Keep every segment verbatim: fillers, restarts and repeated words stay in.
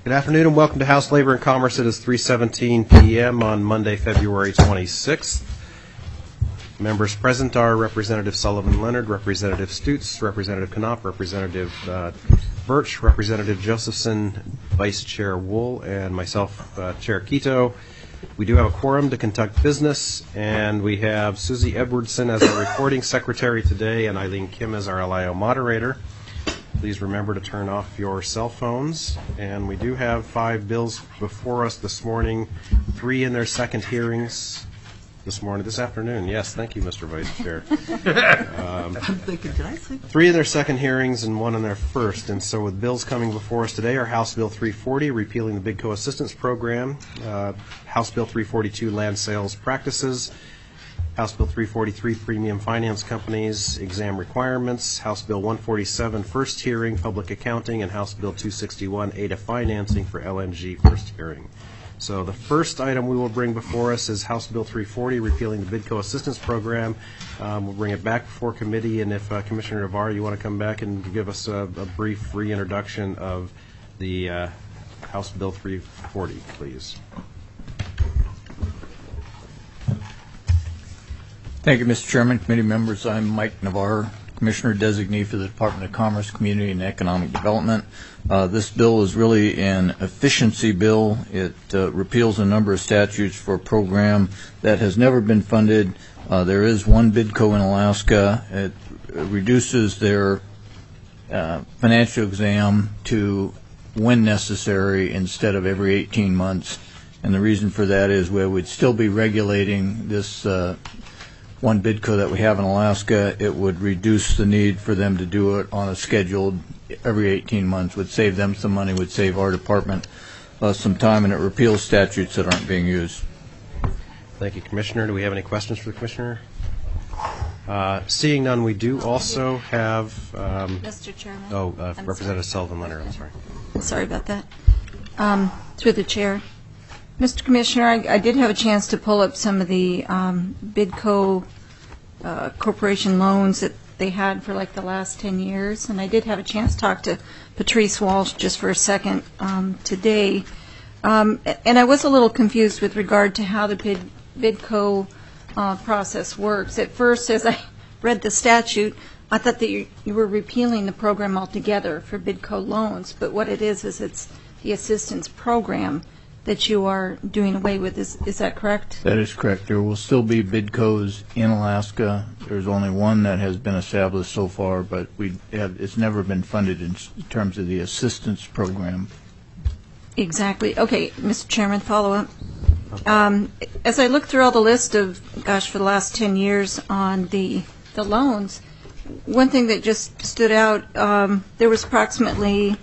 Good afternoon and welcome to House Labor and Commerce. It is three seventeen p m on Monday, February twenty-sixth. Members present are Representative Sullivan Leonard, Representative Stutz, Representative Knopf, Representative uh, Birch, Representative Josephson, Vice Chair Wool, and myself, uh, Chair Quito. We do have a quorum to conduct business, and we have Susie Edwardson as our recording secretary today and Eileen Kim as our L I O moderator. Please remember to turn off your cell phones. And we do have five bills before us this morning, three in their second hearings this morning, this afternoon. Yes, thank you, Mister Vice Chair. um, I'm thinking, did I say? Three in their second hearings and one in their first. And so with bills coming before us today are House Bill three forty, repealing the BIDCO Assistance Program, uh, House Bill three forty-two, Land Sales Practices, House Bill three forty-three, Premium Finance Companies, Exam Requirements, House Bill one forty-seven, First Hearing, Public Accounting, and House Bill two sixty-one, A D A Financing for L N G, First Hearing. So the first item we will bring before us is House Bill three forty, repealing the BIDCO Assistance Program. Um, we'll bring it back before committee, and if uh, Commissioner Navarro, you want to come back and give us a, a brief reintroduction of the uh, House Bill three forty, please. Thank you, Mister Chairman, committee members. I'm Mike Navarre, Commissioner Designee for the Department of Commerce, Community and Economic Development. Uh, this bill is really an efficiency bill. It uh, repeals a number of statutes for a program that has never been funded. Uh, there is one BIDCO in Alaska. It reduces their uh, financial exam to when necessary instead of every eighteen months. And the reason for that is we would still be regulating this uh, one BIDCO that we have in Alaska. It would reduce the need for them to do it on a scheduled every eighteen months, would save them some money, would save our department uh, some time, and it repeals statutes that aren't being used. Thank you, Commissioner. Do we have any questions for the Commissioner? Uh, seeing none, we do also have... Um, Mister Chairman. Oh, uh, Representative sorry. Sullivan Leonard, I'm sorry. Sorry about that. Um, through the chair. Mister Commissioner, I, I did have a chance to pull up some of the um, BIDCO uh, corporation loans that they had for like the last ten years, and I did have a chance to talk to Patrice Walsh just for a second um, today. Um, and I was a little confused with regard to how the BID, BIDCO uh, process works. At first, as I read the statute, I thought that you, you were repealing the program altogether for BIDCO loans, but what it is is it's the assistance program that you are doing away with. Is is that correct? That is correct. There will still be BIDCOs in Alaska. There's only one that has been established so far, but we have, it's never been funded in terms of the assistance program. Exactly. Okay, Mister Chairman, follow up. Um, as I look through all the list of, gosh, for the last ten years on the the loans, one thing that just stood out, um, there was approximately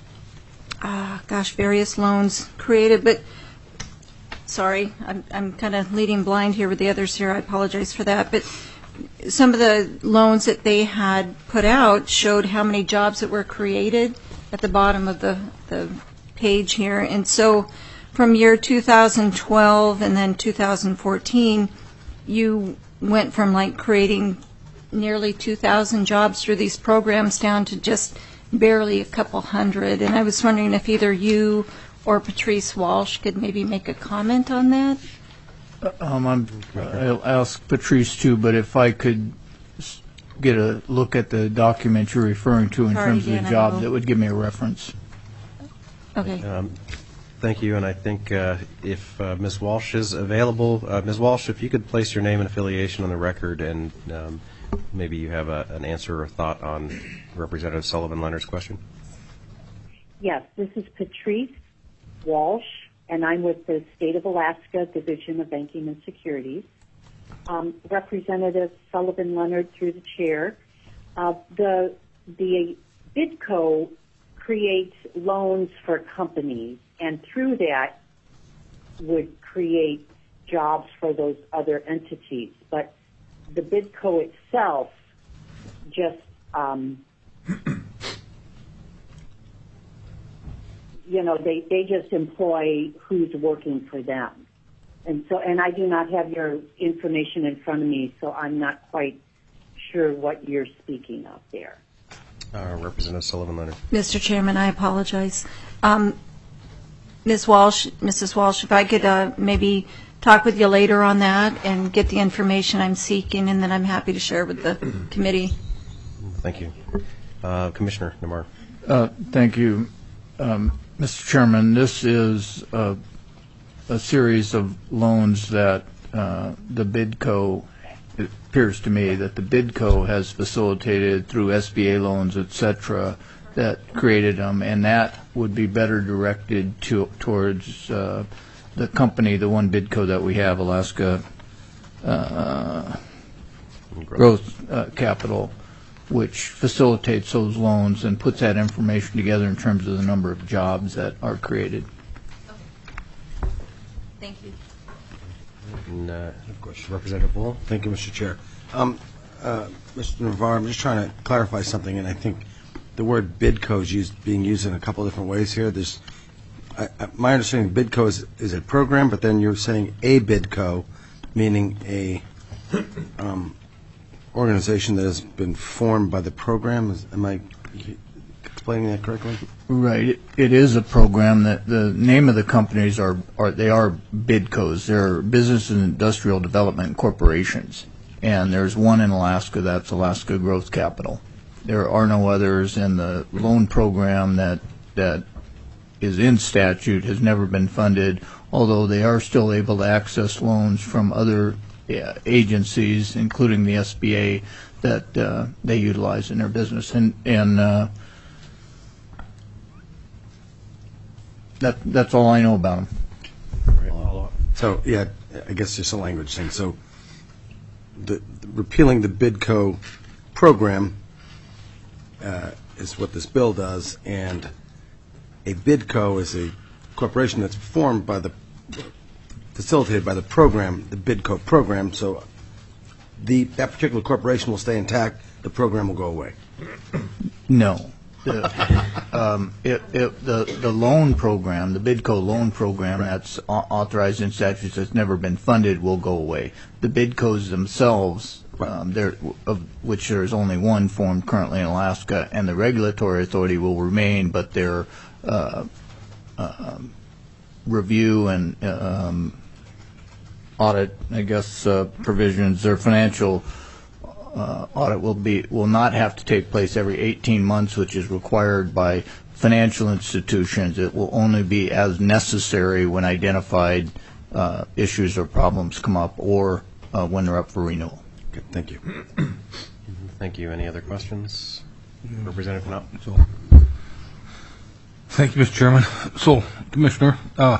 Uh, gosh, various loans created, but sorry, I'm, I'm kind of leading blind here with the others here. I apologize for that. But some of the loans that they had put out showed how many jobs that were created at the bottom of the, the page here. And so from year two thousand twelve and then two thousand fourteen, you went from like creating nearly two thousand jobs through these programs down to just barely a couple hundred, and I was wondering if either you or Patrice Walsh could maybe make a comment on that. Um, I'm, I'll ask Patrice too, but if I could get a look at the document you're referring to in Sorry, terms of Dan, the I job, will. that would give me a reference. Okay. Um, thank you, and I think uh, if uh, Miz Walsh is available, uh, Miz Walsh, if you could place your name and affiliation on the record, and um, maybe you have a, an answer or thought on Representative Sullivan Leonard's question. Yes, this is Patrice Walsh, and I'm with the State of Alaska Division of Banking and Securities. Um, Representative Sullivan Leonard, through the chair, uh, the the BIDCO creates loans for companies, and through that would create jobs for those other entities. But the BIDCO itself just, um, you know, they, they just employ who's working for them. And so, and I do not have your information in front of me, so I'm not quite sure what you're speaking of there. Uh, Representative Sullivan Leonard. Mister Chairman, I apologize. Um, Miz Walsh, Missus Walsh, if I could uh, maybe talk with you later on that and get the information I'm seeking, and then I'm happy to share with the committee. Thank you. Uh, Commissioner Namar. Uh, Thank you. Um, Mister Chairman, this is a, a series of loans that uh, the BIDCO, it appears to me that the BIDCO has facilitated through S B A loans, et cetera, that created them, and that would be better directed to, towards uh, the company, the one BIDCO that we have, Alaska uh, Growth uh, Capital, which facilitates those loans and puts that information together in terms of the number of jobs that are created. Thank you. And, uh, Representative Wool. Thank you, Mister Chair. Um, uh, Mister Navarre, I'm just trying to clarify something, and I think the word BIDCO is used, being used in a couple of different ways here. There's, I, I, my understanding, BIDCO is, is a program, but then you're saying a BIDCO, meaning a um, organization that has been formed by the program. Is, am I explaining that correctly? Right. It, it is a program that the name of the companies are, are they are BIDCOs. They're Business and Industrial Development Corporations. And there's one in Alaska, that's Alaska Growth Capital. There are no others, and the loan program that that is in statute has never been funded, although they are still able to access loans from other uh, agencies, including the S B A, that uh, they utilize in their business. And, and uh, that that's all I know about them. So, yeah, I guess just a language thing. So, the, the repealing the BIDCO program uh, is what this bill does, and a BIDCO is a corporation that's formed by the, facilitated by the program, the BIDCO program. So, the that particular corporation will stay intact. The program will go away. No. The, um, it, it, the, the loan program, the BIDCO loan program that's au- authorized in statutes that's never been funded will go away. The BIDCOs themselves, um, there, of which there is only one formed currently in Alaska, and the regulatory authority will remain, but their uh, uh, review and um, audit, I guess, uh, provisions, their financial Uh, audit will be will not have to take place every eighteen months, which is required by financial institutions. It will only be as necessary when identified uh, issues or problems come up, or uh, when they're up for renewal. Okay, thank you. Thank you. Any other questions? Representative Knopf. So, thank you, Mister Chairman. So, Commissioner, uh,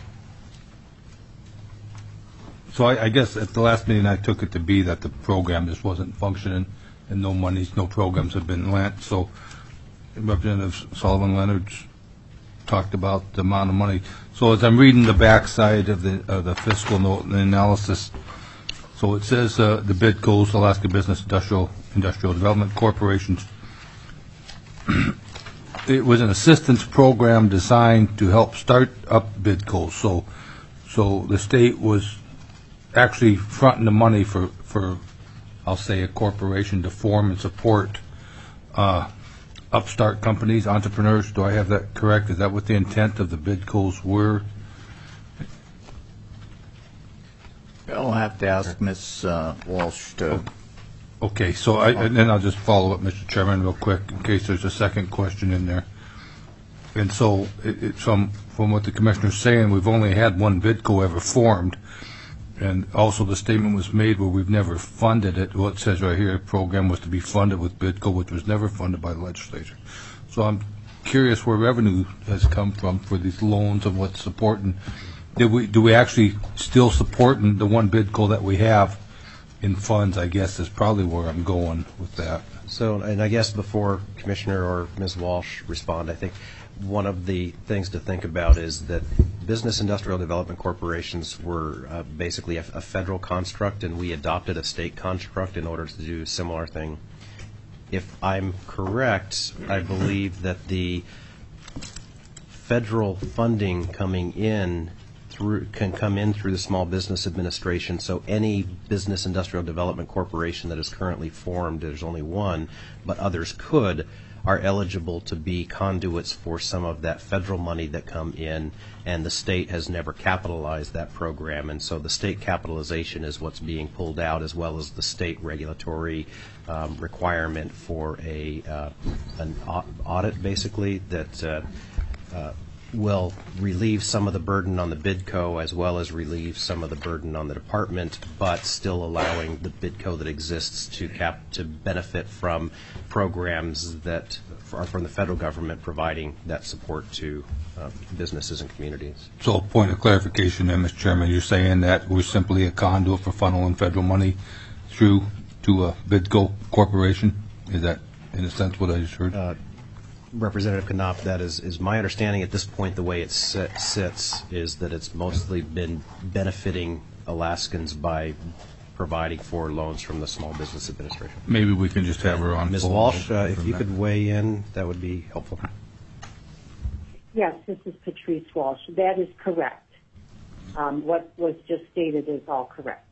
so I, I guess at the last meeting I took it to be that the program just wasn't functioning and no monies, no programs have been lent. So Representative Sullivan Leonard talked about the amount of money. So as I'm reading the backside of the, of the fiscal note and the analysis, so it says uh, the BIDCOs, Alaska Business Industrial Industrial Development Corporations. It was an assistance program designed to help start up BIDCOs. So, so the state was actually fronting the money for, for, I'll say, a corporation to form and support uh, upstart companies, entrepreneurs. Do I have that correct? Is that what the intent of the BIDCOs were? I'll have to ask Miz Uh, Walsh to. Okay, so I, and then I'll just follow up, Mister Chairman, real quick, in case there's a second question in there. And so, it, it, from from what the Commissioner's saying, we've only had one BIDCO ever formed. And also the statement was made where we've never funded it. Well, it says right here, the program was to be funded with BIDCO, which was never funded by the legislature. So I'm curious where revenue has come from for these loans and what's supporting. Did we, do we actually still support the one BIDCO that we have in funds, I guess, is probably where I'm going with that. So, and I guess before Commissioner or Miz Walsh respond, I think one of the things to think about is that business industrial development corporations were uh, basically a, a federal construct, and we adopted a state construct in order to do a similar thing. If I'm correct, I believe that the federal funding coming in through can come in through the Small Business Administration. So any business industrial development corporation that is currently formed, there's only one, but others could are eligible to be conduits for some of that federal money that come in, and the state has never capitalized that program, and so the state capitalization is what's being pulled out, as well as the state regulatory um, requirement for a uh, an au- audit, basically, that uh, uh, will relieve some of the burden on the BidCo as well as relieve some of the burden on the department, but still allowing the BidCo that exists to cap to benefit from programs that are from the federal government providing that support to uh, businesses and communities. So a point of clarification there, Mister Chairman, you're saying that we're simply a conduit for funneling federal money through to a BidCo corporation? Is that, in a sense, what I just heard? Uh, Representative Knopf, that is, is my understanding at this point, the way it sit, sits, is that it's mostly been benefiting Alaskans by providing for loans from the Small Business Administration. Maybe we can just have her on. Miz full Walsh, uh, if from you that. could weigh in, that would be helpful. Yes, this is Patrice Walsh. That is correct. Um, what was just stated is all correct.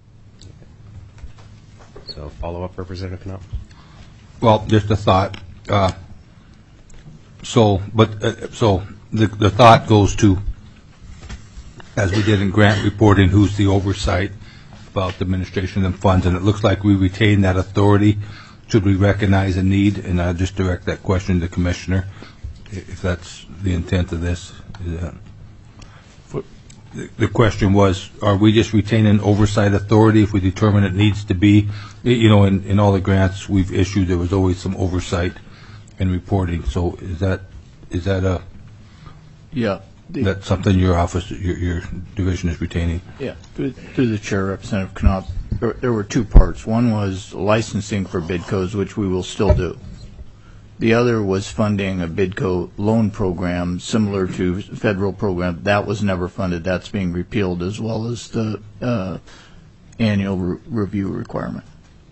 So follow up, Representative Knopf. Well, just a thought. Uh, So, but, uh, so the, the thought goes to, as we did in grant reporting, who's the oversight about the administration of funds, and it looks like we retain that authority. Should we recognize a need? And I'll just direct that question to the Commissioner, i- if that's the intent of this. Is that- The the question was, are we just retaining oversight authority if we determine it needs to be? Y- You know, in, in all the grants we've issued, there was always some oversight and reporting. So is that, is that a, Yeah. the- that's something your office, your, your division is retaining? Yeah, through, through the chair, Representative Knopf, there, there were two parts. One was licensing for BidCos, which we will still do. The other was funding a BidCo loan program similar to federal program. That was never funded. That's being repealed, as well as the uh, annual re- review requirement.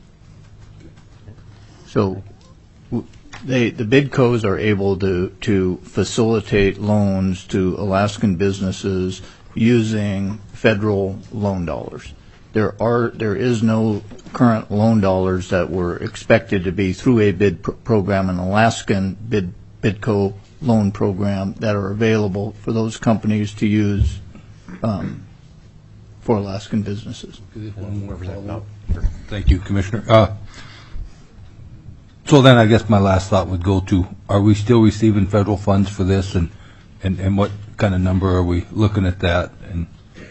So w- they, the BidCos are able to, to facilitate loans to Alaskan businesses using federal loan dollars. There are, there is no current loan dollars that were expected to be through a bid pr- program, an Alaskan bid, BidCo loan program that are available for those companies to use um, for Alaskan businesses. Representative Knopf. Thank you, Commissioner. Uh, So then I guess my last thought would go to, are we still receiving federal funds for this, and, and, and what kind of number are we looking at that? And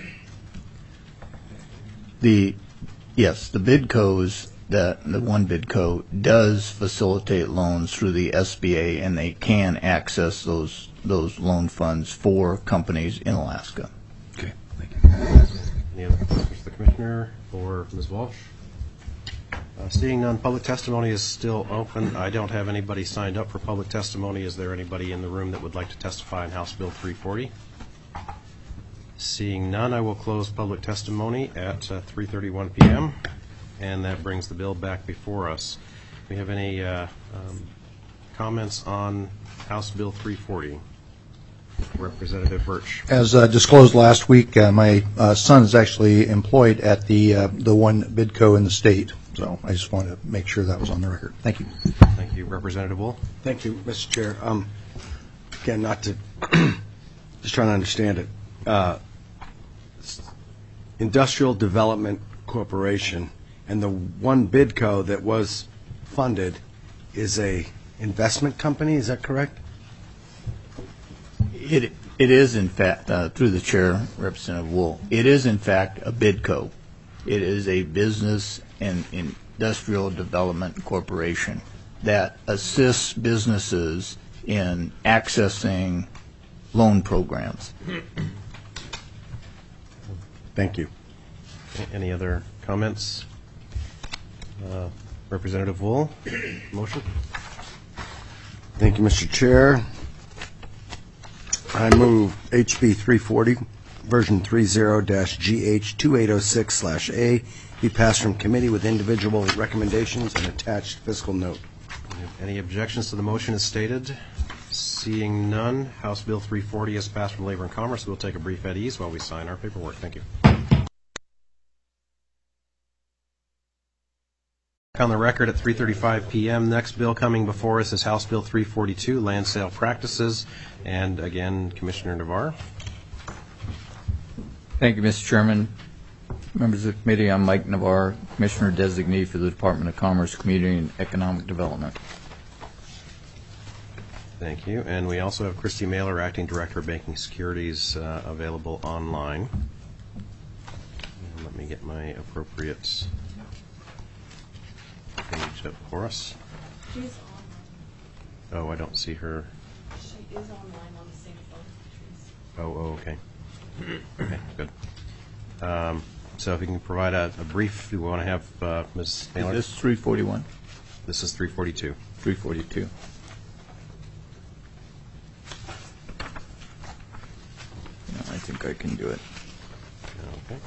The, yes, the BidCos, that, the one BidCo does facilitate loans through the S B A, and they can access those, those loan funds for companies in Alaska. Okay, thank you. Any other questions for the Commissioner or Miz Walsh? Uh, Seeing none, public testimony is still open. I don't have anybody signed up for public testimony. Is there anybody in the room that would like to testify on House Bill three forty? Seeing none, I will close public testimony at uh, three thirty-one p.m., and that brings the bill back before us. Do we have any uh, um, comments on House Bill three forty? Representative Birch. As uh, disclosed last week, uh, my uh, son is actually employed at the uh, the one BidCo in the state. So I just wanted to make sure that was on the record. Thank you. Thank you. Representative Wool. Thank you, Mister Chair. Um, Again, not to, just trying to understand it. Uh, Industrial Development Corporation and the one BidCo that was funded is a investment company, is that correct? It, it is in fact, uh, through the chair, Representative Wool, it is in fact a BidCo. It is a business and industrial development corporation that assists businesses in accessing loan programs. Thank you. A- Any other comments? Uh, Representative Wool, motion? Thank you, Mister Chair. I move H B three forty, version thirty G H twenty-eight oh six slash A, be passed from committee with individual recommendations and attached fiscal note. Any objections to the motion as stated? Seeing none, House Bill three forty is passed from Labor and Commerce. We'll take a brief at ease while we sign our paperwork. Thank you. On the record at three thirty-five p.m. Next bill coming before us is House Bill three forty-two, Land Sale Practices. And again, Commissioner Navarre. Thank you, Mister Chairman. Members of the committee, I'm Mike Navarre, Commissioner Designee for the Department of Commerce, Community and Economic Development. Thank you. And we also have Christy Mailer, Acting Director of Banking Securities, uh, available online. And let me get my appropriate page up for us. She's online. Oh, I don't see her. She is online on the same phone. Oh, oh okay. Okay, good. Um, so if you can provide a, a brief, do we want to have uh, Miz Mailer? Is this three forty-one? This is three forty-two. three forty-two. No, I think I can do it. Okay.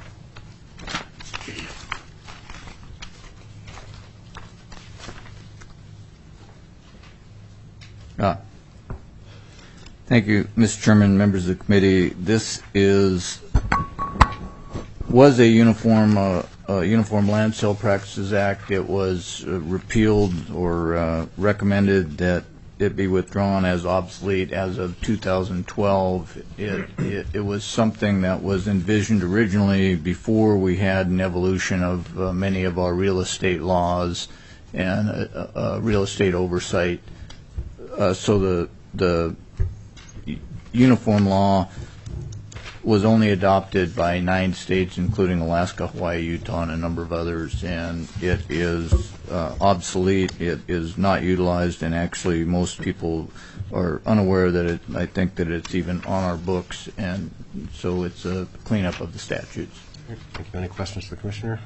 Ah. Thank you, Mister Chairman, members of the committee. This is was a uniform uh, uh, Uniform Land Sale Practices Act. It was uh, repealed or uh, recommended that it be withdrawn as obsolete as of two thousand twelve. It, it, it was something that was envisioned originally before we had an evolution of uh, many of our real estate laws and uh, uh, real estate oversight. Uh, so the the uniform law was only adopted by nine states, including Alaska, Hawaii, Utah, and a number of others, and it is uh, obsolete. It is not utilized, and actually most people are unaware that it, I think that it's even on our books, and so it's a cleanup of the statutes. Thank you. Any questions for the Commissioner?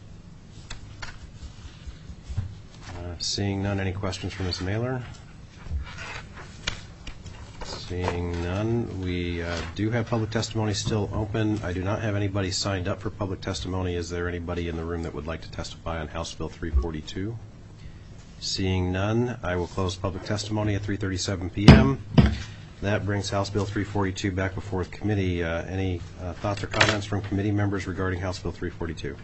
Uh, seeing none, any questions for Miz Mailer? Seeing none, we uh, do have public testimony still open. I do not have anybody signed up for public testimony. Is there anybody in the room that would like to testify on House Bill three forty-two? Seeing none, I will close public testimony at three thirty-seven p.m. That brings House Bill three forty-two back before the committee. Uh, any uh, thoughts or comments from committee members regarding House Bill three forty-two?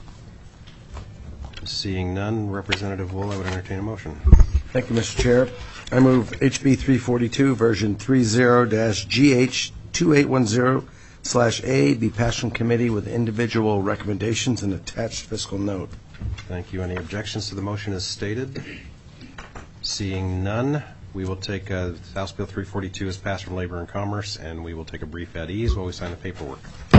Seeing none, Representative Wool, I would entertain a motion. Thank you, Mister Chair. I move H B three forty-two, version thirty G H twenty-eight ten slash A be passed from committee with individual recommendations and attached fiscal note. Thank you. Any objections to the motion as stated? Seeing none, we will take uh, House Bill three forty-two as passed from Labor and Commerce, and we will take a brief at ease while we sign the paperwork.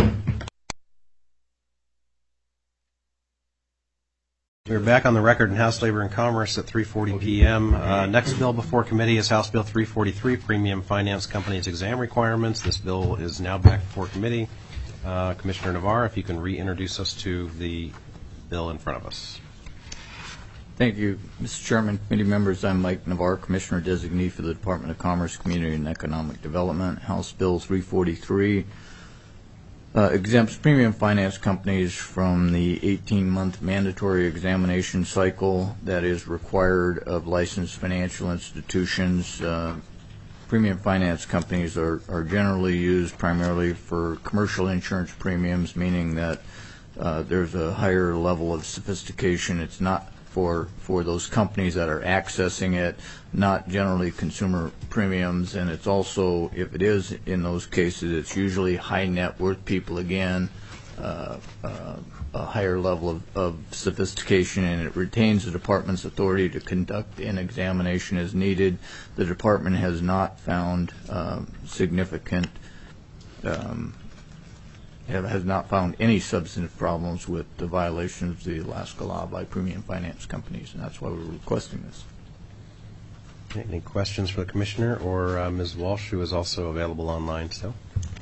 We're back on the record in House Labor and Commerce at three forty p.m. Uh, next bill before committee is House Bill three forty-three, Premium Finance Companies Exam Requirements. This bill is now back before committee. Uh, Commissioner Navarre, if you can reintroduce us to the bill in front of us. Thank you, Mister Chairman, committee members. I'm Mike Navarre, Commissioner Designee for the Department of Commerce, Community and Economic Development. House Bill three forty-three uh, exempts premium finance companies from the eighteen-month mandatory examination cycle that is required of licensed financial institutions. Uh, premium finance companies are, are generally used primarily for commercial insurance premiums, meaning that uh, there's a higher level of sophistication. It's not for for those companies that are accessing it, not generally consumer premiums, and it's also, if it is in those cases, it's usually high net worth people, again, uh, uh, a higher level of, of sophistication, and it retains the department's authority to conduct an examination as needed. The department has not found uh, significant um, has not found any substantive problems with the violation of the Alaska law by premium finance companies, and that's why we're requesting this. Okay, any questions for the Commissioner or uh, Miz Walsh, who is also available online still?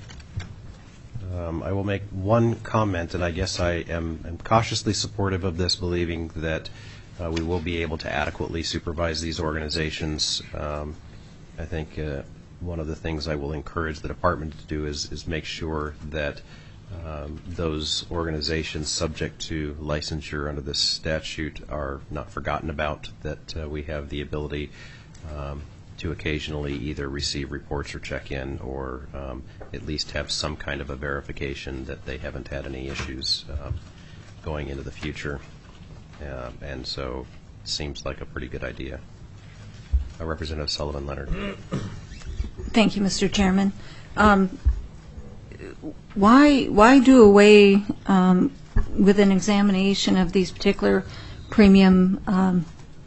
Um, I will make one comment, and I guess I am, am cautiously supportive of this, believing that uh, we will be able to adequately supervise these organizations. Um, I think uh, one of the things I will encourage the department to do is, is make sure that Um, those organizations subject to licensure under this statute are not forgotten about, that uh, we have the ability um, to occasionally either receive reports or check in, or um, at least have some kind of a verification that they haven't had any issues um, going into the future. uh, and so it seems like a pretty good idea. Uh, Representative Sullivan Leonard. Thank you, Mister Chairman. Um, why why do away um, with an examination of these particular premium um,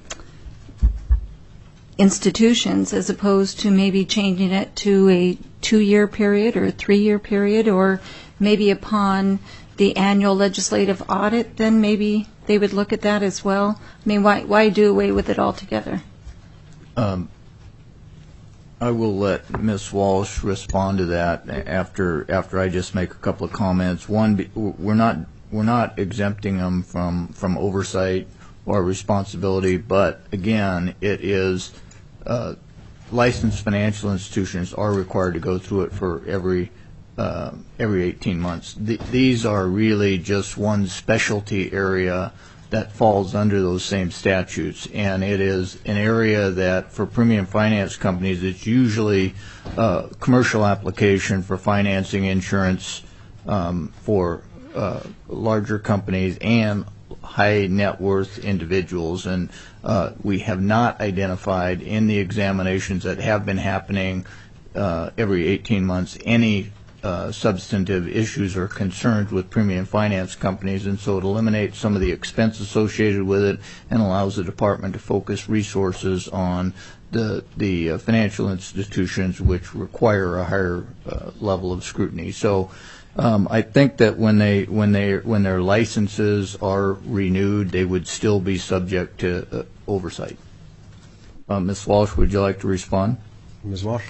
institutions as opposed to maybe changing it to a two-year period or a three-year period, or maybe upon the annual legislative audit, then maybe they would look at that as well? I mean, why why do away with it altogether? Um, I will let Miz Walsh respond to that after after I just make a couple of comments. One, be- we're not we're not exempting them from, from oversight or responsibility, but again, it is uh, licensed financial institutions are required to go through it for every uh, every eighteen months. Th- these are really just one specialty area that falls under those same statutes, and it is an area that for premium finance companies it's usually uh, commercial application for financing insurance um, for uh, larger companies and high net worth individuals, and uh, we have not identified in the examinations that have been happening uh, every eighteen months any Uh, substantive issues or concerns with premium finance companies, and so it eliminates some of the expense associated with it and allows the department to focus resources on the the uh, financial institutions which require a higher uh, level of scrutiny. So um, I think that when they when they when their licenses are renewed, they would still be subject to uh, oversight. Uh, Miz Walsh, would you like to respond? Miz Walsh?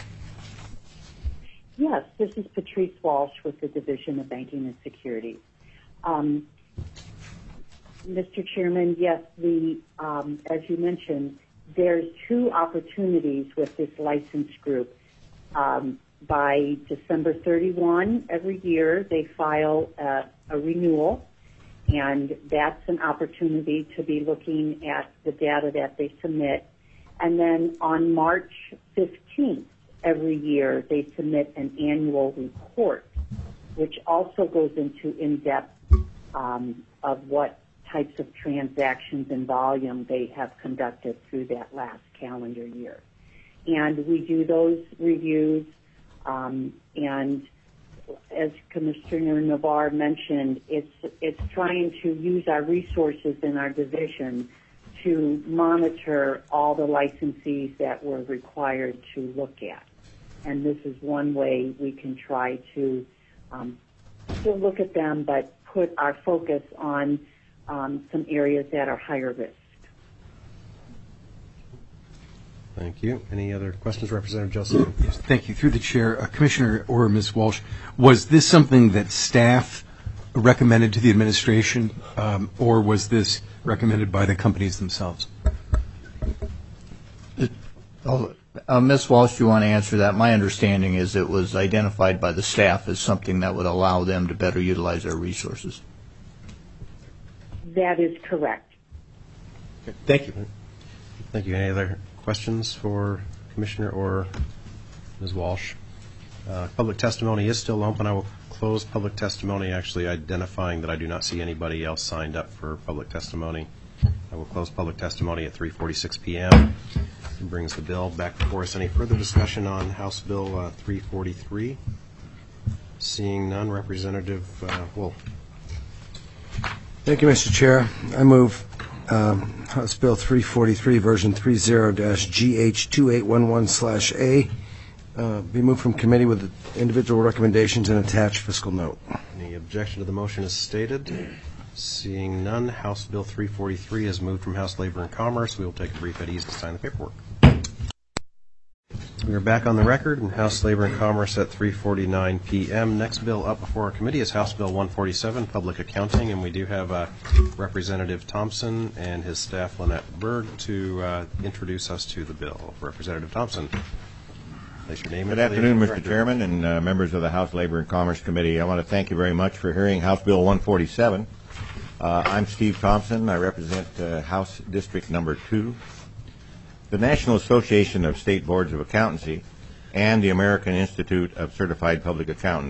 Yes, this is Patrice Walsh with the Division of Banking and Securities. Um, Mister Chairman, yes, the um, as you mentioned, there's two opportunities with this license group. Um, by December thirty-first every year, they file a, a renewal, and that's an opportunity to be looking at the data that they submit. And then on March fifteenth, every year, they submit an annual report, which also goes into in-depth um, of what types of transactions and volume they have conducted through that last calendar year. And we do those reviews, um, and as Commissioner Navarre mentioned, it's it's trying to use our resources in our division to monitor all the licensees that we're required to look at. And this is one way we can try to um, still look at them, but put our focus on um, some areas that are higher risk. Thank you. Any other questions, Representative Joseph? Yes, thank you. Through the chair, uh, Commissioner or Miz Walsh, was this something that staff recommended to the administration, um, or was this recommended by the companies themselves? I'll, Uh, Miz Walsh, do you want to answer that? My understanding is it was identified by the staff as something that would allow them to better utilize their resources. That is correct. Okay. Thank you. Thank you. Any other questions for Commissioner or Miz Walsh? Uh, public testimony is still open. I will close public testimony, actually identifying that I do not see anybody else signed up for public testimony. I will close public testimony at three forty-six p.m. Brings the bill back before us. Any further discussion on House Bill uh, three forty-three? Seeing none, Representative uh, Wolf. Thank you, Mister Chair. I move um, House Bill three forty-three, version thirty G H two eight one one A, uh, be moved from committee with individual recommendations and attached fiscal note. Any objection to the motion as stated? Seeing none, House Bill three forty-three is moved from House Labor and Commerce. We will take a brief at ease to sign the paperwork. We are back on the record in House Labor and Commerce at three forty-nine p.m. Next bill up before our committee is House Bill one forty-seven, Public Accounting, and we do have uh, Representative Thompson and his staff, Lynette Berg, to uh, introduce us to the bill. Representative Thompson, place your name. Good afternoon, Mister Chairman and uh, members of the House Labor and Commerce Committee. I want to thank you very much for hearing House Bill one forty-seven. Uh, I'm Steve Thompson. I represent uh, House District Number two. The National Association of State Boards of Accountancy and the American Institute of Certified Public Accountants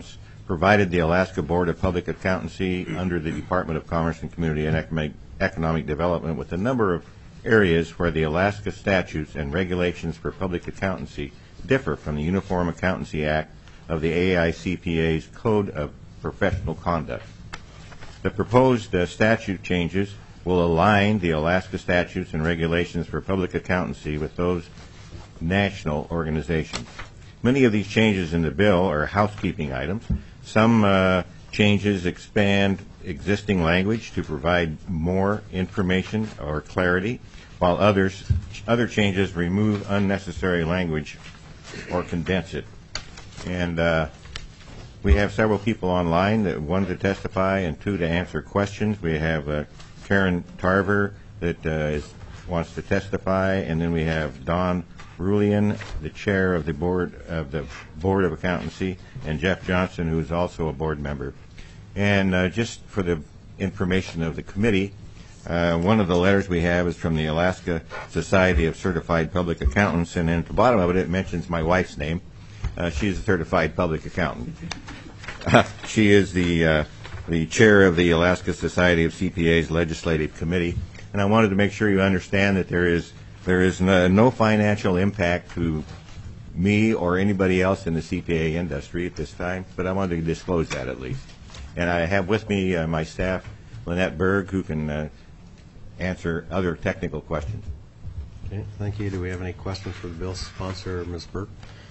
provided the Alaska Board of Public Accountancy under the Department of Commerce and Community and Economic, Economic Development with a number of areas where the Alaska statutes and regulations for public accountancy differ from the Uniform Accountancy Act of the A I C P A's Code of Professional Conduct. The proposed uh, statute changes will align the Alaska statutes and regulations for public accountancy with those national organizations. Many of these changes in the bill are housekeeping items. Some uh, changes expand existing language to provide more information or clarity, while others, other changes remove unnecessary language or condense it. And uh, we have several people online, that one to testify and two to answer questions. We have uh, Karen Tarver that uh, is, wants to testify, and then we have Don Rulian, the chair of the board of the Board of Accountancy, and Jeff Johnson, who is also a board member. And uh, just for the information of the committee, uh, one of the letters we have is from the Alaska Society of Certified Public Accountants, and then at the bottom of it, it mentions my wife's name. Uh, she's a certified public accountant. Uh, she is the uh, the chair of the Alaska Society of C P A's Legislative Committee, and I wanted to make sure you understand that there is there is no, no financial impact to me or anybody else in the C P A industry at this time, but I wanted to disclose that at least. And I have with me uh, my staff, Lynette Berg, who can uh, answer other technical questions. Okay, thank you. Do we have any questions for the bill sponsor, Miz Burke?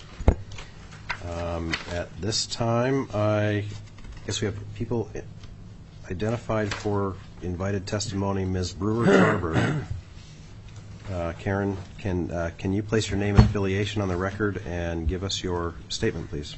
Um, at this time, I guess we have people identified for invited testimony. Miz Brewer Tarver. Uh, Karen, can uh, can you place your name and affiliation on the record and give us your statement, please?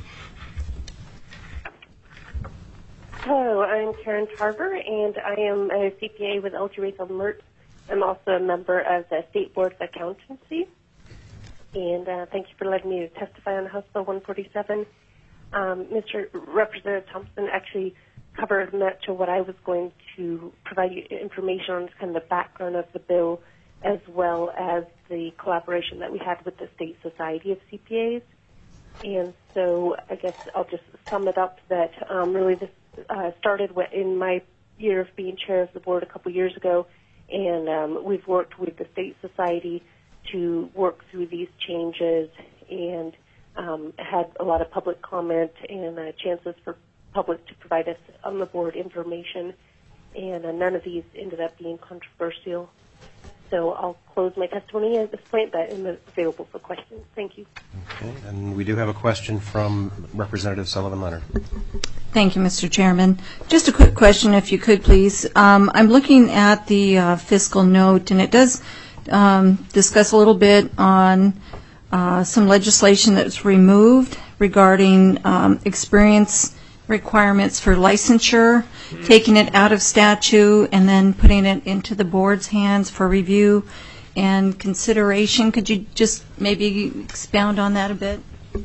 Hello, I'm Karen Tarver, and I am a C P A with L G Raythel Mertz. I'm also a member of the State Board of Accountancy. And uh, thank you for letting me testify on House Bill one forty-seven. Um, Mister Representative Thompson actually covered much of what I was going to provide you information on, kind of the background of the bill, as well as the collaboration that we had with the State Society of C P As. And so I guess I'll just sum it up that um, really this uh, started in my year of being chair of the board a couple years ago, and um, we've worked with the State Society to work through these changes, and um, had a lot of public comment and uh, chances for public to provide us on the board information, and uh, none of these ended up being controversial. So I'll close my testimony at this point, but I'm available for questions. Thank you. Okay, and we do have a question from Representative Sullivan Leonard. Thank you, Mister Chairman. Just a quick question, if you could, please. Um, I'm looking at the uh, fiscal note, and it does um, discuss a little bit on uh, some legislation that's removed regarding um, experience requirements for licensure, taking it out of statute and then putting it into the board's hands for review and consideration. Could you just maybe expound on that a bit?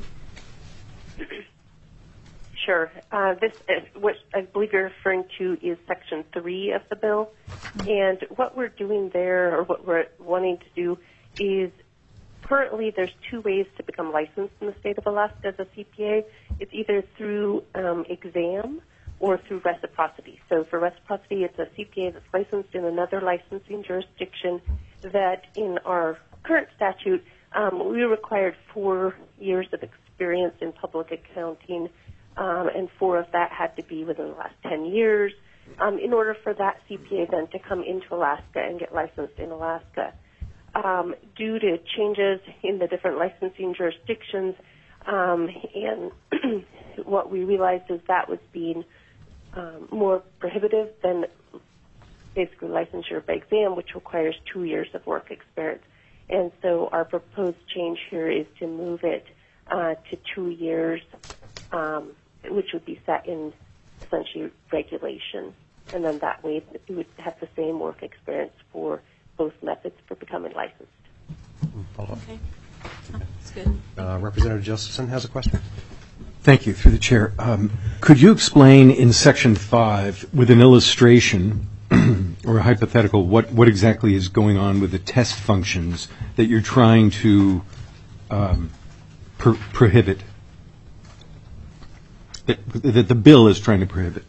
Sure. Uh, this, is, what I believe you're referring to, is Section three of the bill. And what we're doing there, or what we're wanting to do, is currently there's two ways to become licensed in the state of Alaska as a C P A. It's either through um, exam or through reciprocity. So for reciprocity, it's a C P A that's licensed in another licensing jurisdiction that in our current statute, um, we required four years of experience in public accounting, um, and four of that had to be within the last ten years um, in order for that C P A then to come into Alaska and get licensed in Alaska. Um, due to changes in the different licensing jurisdictions, um, and what we realized is that was being um, more prohibitive than basically licensure by exam, which requires two years of work experience. And so our proposed change here is to move it uh, to two years, um, which would be set in essentially regulation. And then that way it would have the same work experience for both methods for becoming licensed. Okay. That's good. Uh, Representative Josephson has a question. Thank you, through the chair. Um, could you explain in Section five, with an illustration or a hypothetical, what, what exactly is going on with the test functions that you're trying to um, pro- prohibit? that, that the bill is trying to prohibit?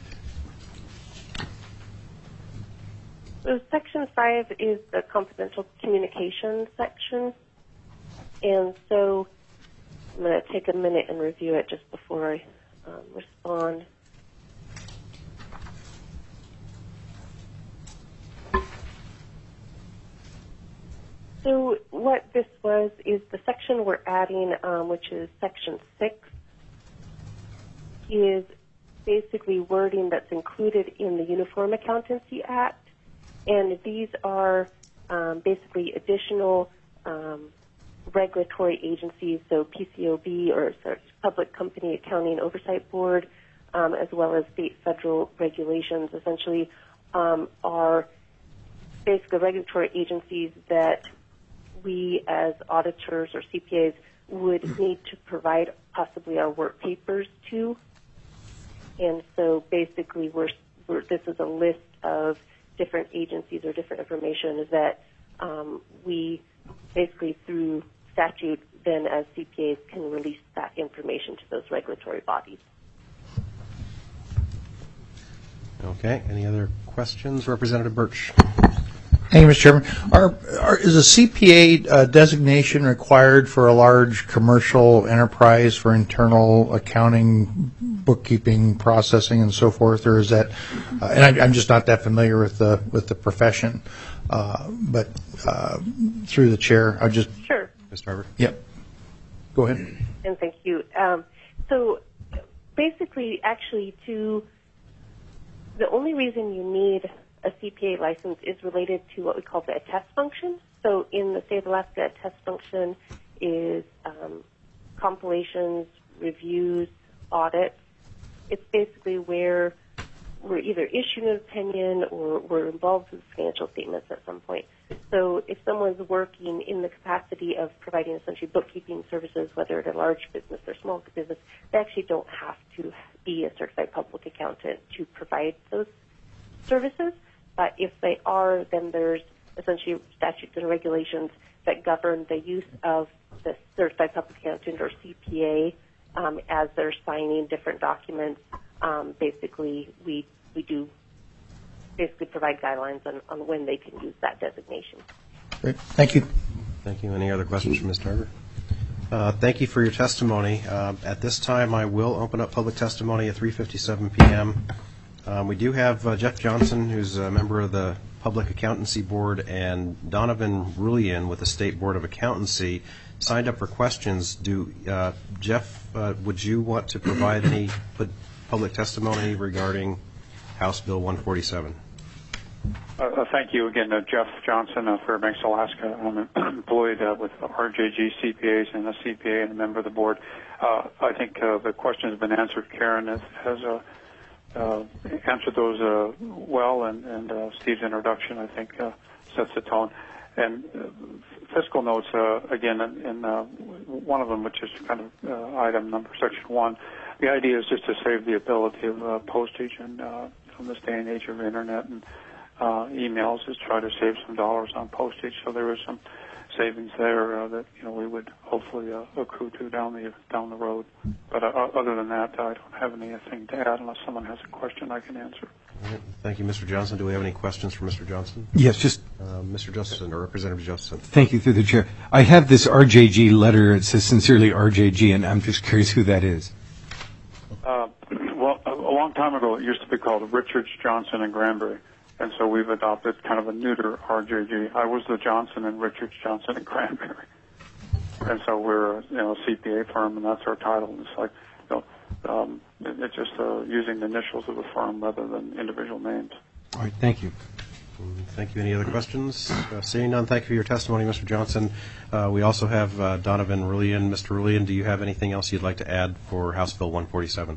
So Section five is the confidential communications section. And so I'm going to take a minute and review it just before I um, respond. So what this was is the section we're adding, um, which is Section six, is basically wording that's included in the Uniform Accountancy Act. And these are um, basically additional um, regulatory agencies, so P C O B, or sorry, Public Company Accounting Oversight Board, um, as well as state federal regulations, essentially um, are basically regulatory agencies that we as auditors or C P As would need to provide possibly our work papers to. And so basically we're, we're, this is a list of different agencies or different information that um, we basically through statute then as C P As can release that information to those regulatory bodies. Okay. Any other questions? Representative Birch. Thank you, Mister Chairman. Are, are, is a C P A uh, designation required for a large commercial enterprise for internal accounting, bookkeeping, processing, and so forth, or is that? Uh, and I, I'm just not that familiar with the with the profession, uh, but uh, through the chair, I just sure. Mister Harvard. Yep. Go ahead. And thank you. Um, so basically, actually, to the only reason you need a C P A license is related to what we call the attest function. So in the state of Alaska, attest function is um, compilations, reviews, audits. It's basically where we're either issuing an opinion or we're involved with financial statements at some point. So if someone's working in the capacity of providing essentially bookkeeping services, whether at a large business or small business, they actually don't have to be a certified public accountant to provide those services. But if they are, then there's essentially statutes and regulations that govern the use of the certified public accountant or C P A um, as they're signing different documents. Um, basically, we we do basically provide guidelines on, on when they can use that designation. Great. Thank you. Thank you. Any other questions from Mister Harvard? Uh, thank you for your testimony. Uh, at this time, I will open up public testimony at three fifty-seven p.m. Um, we do have uh, Jeff Johnson, who's a member of the Public Accountancy Board, and Donovan Rulian with the State Board of Accountancy signed up for questions. Do uh, Jeff, uh, would you want to provide any public testimony regarding House Bill one forty-seven? Uh, uh, thank you again, uh, Jeff Johnson uh, Fairbanks, Alaska. I'm employed uh, with R J G C P As and a C P A and a member of the board. Uh, I think uh, the question has been answered. Karen has, has uh, uh, answered those uh, well, and, and uh, Steve's introduction, I think, uh, sets the tone. And uh, fiscal notes, uh, again, in, in uh, one of them, which is kind of uh, item number section one, the idea is just to save the ability of uh, postage and uh, from this day and age of internet and uh, emails, is try to save some dollars on postage. So there is some savings there uh, that you know we would hopefully uh, accrue to down the down the road. But uh, other than that, I don't have anything to add unless someone has a question I can answer. Thank you, Mister Johnson. Do we have any questions for Mister Johnson? Yes, just uh, Mister Josephson or Representative Josephson. Thank you, through the chair. I have this R J G letter. It says sincerely R J G, and I'm just curious who that is. Uh, well, a, a long time ago, it used to be called Richards, Johnson, and Granbury, and so we've adopted kind of a neuter R J G. I was the Johnson and Richards, Johnson, and Granbury, and so we're a, you know, a C P A firm, and that's our title. And it's like, you know, um, it, it's just uh, using the initials of the firm rather than individual names. All right, thank you. Thank you. Any other questions? Uh, seeing none, thank you for your testimony, Mister Johnson. Uh, we also have uh, Donovan Rulian. Mister Rulian, do you have anything else you'd like to add for House Bill one forty-seven?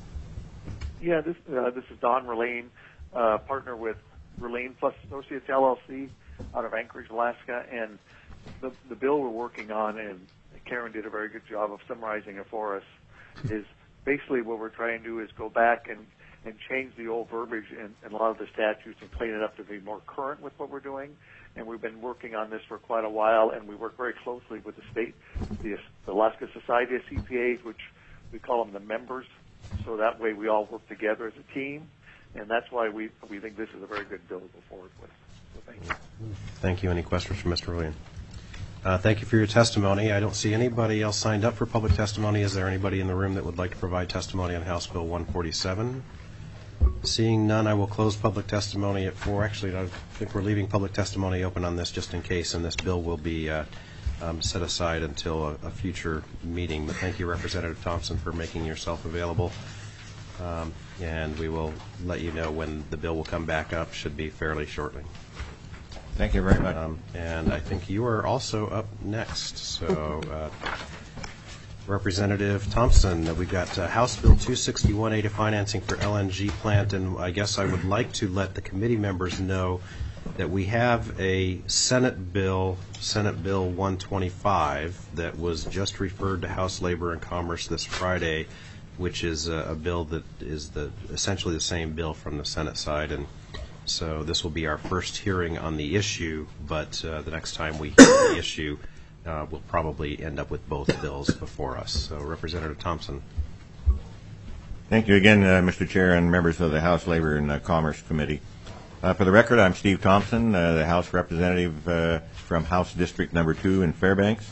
Yeah, this uh, this is Don Rulain, uh, partner with Rulain Plus Associates L L C out of Anchorage, Alaska, and the the bill we're working on, and Karen did a very good job of summarizing it for us, is basically what we're trying to do is go back and and change the old verbiage in, in a lot of the statutes and clean it up to be more current with what we're doing. And we've been working on this for quite a while, and we work very closely with the state, the, the Alaska Society of C P As, which we call them the members so that way we all work together as a team, and that's why we we think this is a very good bill to go forward with. So thank you. Thank you. Any questions for Mister William? Uh, thank you for your testimony. I don't see anybody else signed up for public testimony. Is there anybody in the room that would like to provide testimony on House Bill one forty-seven? Seeing none, I will close public testimony at four. Actually, I think we're leaving public testimony open on this just in case, and this bill will be uh, um, set aside until a, a future meeting. But thank you, Representative Thompson, for making yourself available. Um, and we will let you know when the bill will come back up. Should be fairly shortly. Thank you very much. Um, and I think you are also up next. So, uh, Representative Thompson, uh, we've got uh, House Bill two sixty-one, aid of financing for L N G plant, and I guess I would like to let the committee members know that we have a Senate bill, Senate Bill one twenty-five, that was just referred to House Labor and Commerce this Friday, which is a, a bill that is the essentially the same bill from the Senate side, and so this will be our first hearing on the issue, but uh, the next time we hear the issue, uh, we'll probably end up with both bills before us. So, Representative Thompson. Thank you again, uh, Mister Chair and members of the House Labor and uh, Commerce Committee. Uh, for the record, I'm Steve Thompson, uh, the House Representative uh, from House District Number two in Fairbanks.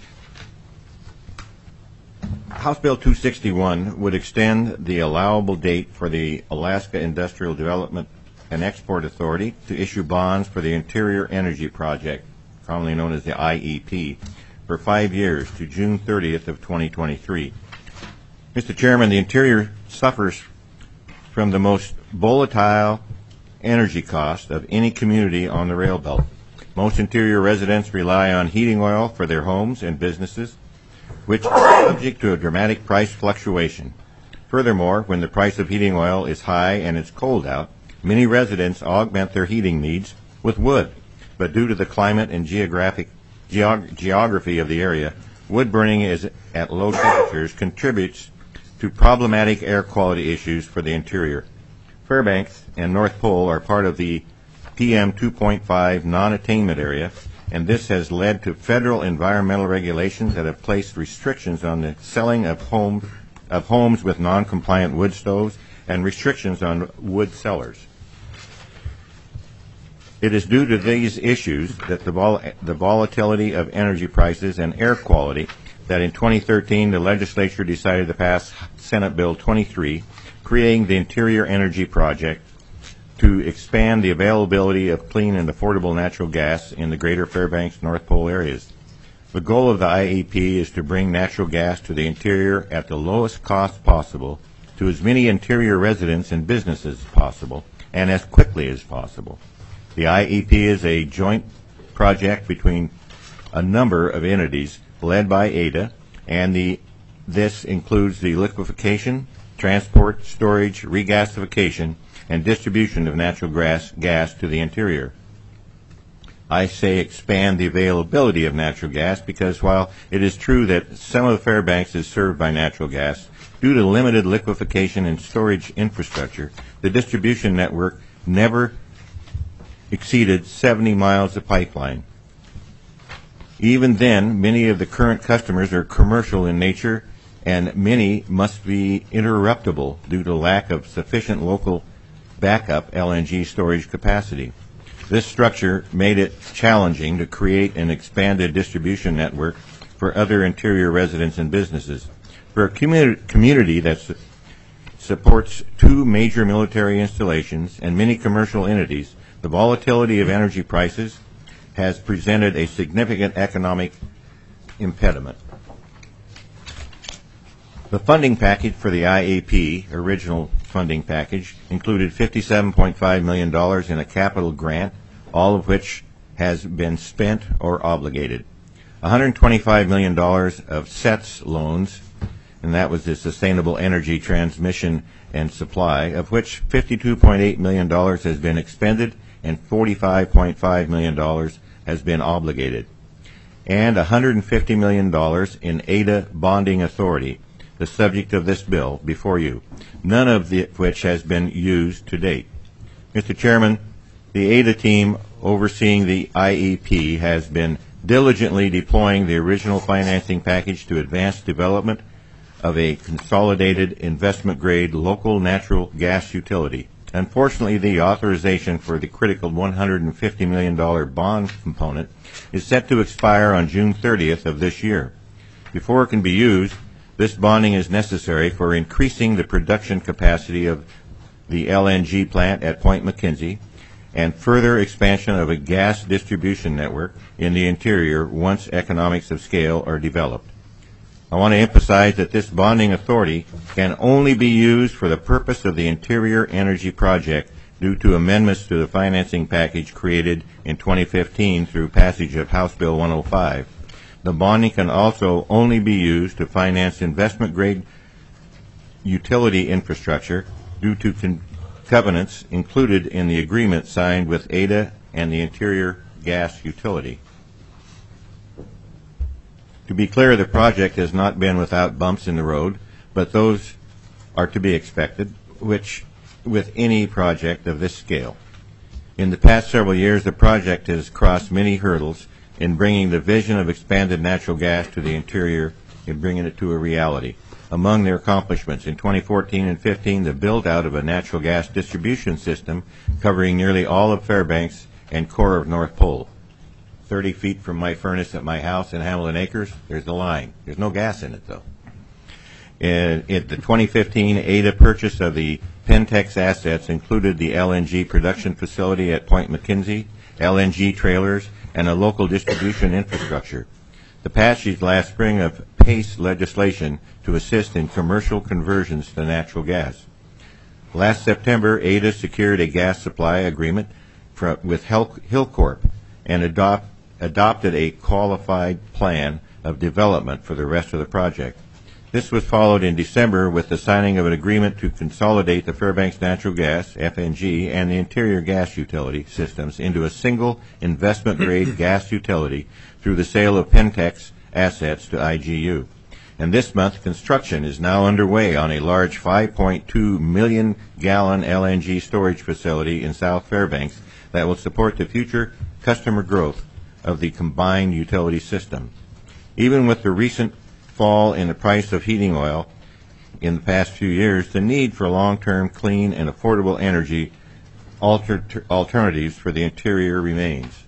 House Bill two sixty-one would extend the allowable date for the Alaska Industrial Development and Export Authority to issue bonds for the Interior Energy Project, commonly known as the I E P, for five years to June thirtieth of twenty twenty-three. Mister Chairman, the Interior suffers from the most volatile energy cost of any community on the rail belt. Most Interior residents rely on heating oil for their homes and businesses, which are subject to a dramatic price fluctuation. Furthermore, when the price of heating oil is high and it's cold out, many residents augment their heating needs with wood. But due to the climate and geographic geog- geography of the area, wood burning is at low temperatures contributes to problematic air quality issues for the interior. Fairbanks and North Pole are part of the P M two point five non-attainment area, and this has led to federal environmental regulations that have placed restrictions on the selling of homes of homes with non-compliant wood stoves and restrictions on wood cellars. It is due to these issues that the, vol- the volatility of energy prices and air quality that in twenty thirteen the legislature decided to pass Senate Bill twenty-three, creating the Interior Energy Project to expand the availability of clean and affordable natural gas in the greater Fairbanks North Pole areas. The goal of the I E P is to bring natural gas to the interior at the lowest cost possible to as many interior residents and businesses as possible and as quickly as possible. The I E P is a joint project between a number of entities led by A D A, and the, this includes the liquefaction, transport, storage, regasification, and distribution of natural gas, gas to the interior. I say expand the availability of natural gas because while it is true that some of Fairbanks is served by natural gas, due to limited liquefaction and storage infrastructure, the distribution network never exceeded seventy miles of pipeline. Even then, many of the current customers are commercial in nature, and many must be interruptible due to lack of sufficient local backup L N G storage capacity. This structure made it challenging to create an expanded distribution network for other interior residents and businesses. For a commu- community that su- supports two major military installations and many commercial entities, the volatility of energy prices has presented a significant economic impediment. The funding package for the I E P, original funding package, included fifty-seven point five million dollars in a capital grant, all of which has been spent or obligated. one hundred twenty-five million dollars of S E T S loans, and that was the Sustainable Energy Transmission and Supply, of which fifty-two point eight million dollars has been expended and forty-five point five million dollars has been obligated. And one hundred fifty million dollars in A D A bonding authority, the subject of this bill before you, none of the, which has been used to date. Mister Chairman, the A D A team overseeing the I E P has been diligently deploying the original financing package to advance development of a consolidated investment-grade local natural gas utility. Unfortunately, the authorization for the critical one hundred fifty million dollars bond component is set to expire on June thirtieth of this year. Before it can be used, this bonding is necessary for increasing the production capacity of the L N G plant at Point McKenzie and further expansion of a gas distribution network in the interior once economics of scale are developed. I want to emphasize that this bonding authority can only be used for the purpose of the Interior Energy Project due to amendments to the financing package created in twenty fifteen through passage of House Bill one oh five. The bonding can also only be used to finance investment-grade utility infrastructure due to con- covenants included in the agreement signed with A D A and the Interior Gas Utility. To be clear, the project has not been without bumps in the road, but those are to be expected, which with any project of this scale. In the past several years, the project has crossed many hurdles in bringing the vision of expanded natural gas to the interior and bringing it to a reality. Among their accomplishments, in twenty fourteen and fifteen, the build-out of a natural gas distribution system covering nearly all of Fairbanks and core of North Pole. thirty feet from my furnace at my house in Hamilton Acres, there's the line. There's no gas in it, though. In, in the twenty fifteen A D A purchase of the Pentex assets included the L N G production facility at Point McKenzie, L N G trailers, and a local distribution infrastructure. The passage last spring of PACE legislation to assist in commercial conversions to natural gas. Last September, A D A secured a gas supply agreement for, with Hil- Hilcorp and adopt, adopted a qualified plan of development for the rest of the project. This was followed in December with the signing of an agreement to consolidate the Fairbanks Natural Gas, F N G, and the Interior Gas Utility systems into a single investment-grade gas utility through the sale of Pentex assets to I G U. And this month, construction is now underway on a large five point two million gallon L N G storage facility in South Fairbanks that will support the future customer growth of the combined utility system. Even with the recent fall in the price of heating oil in the past few years, the need for long-term clean and affordable energy alter- alternatives for the interior remains.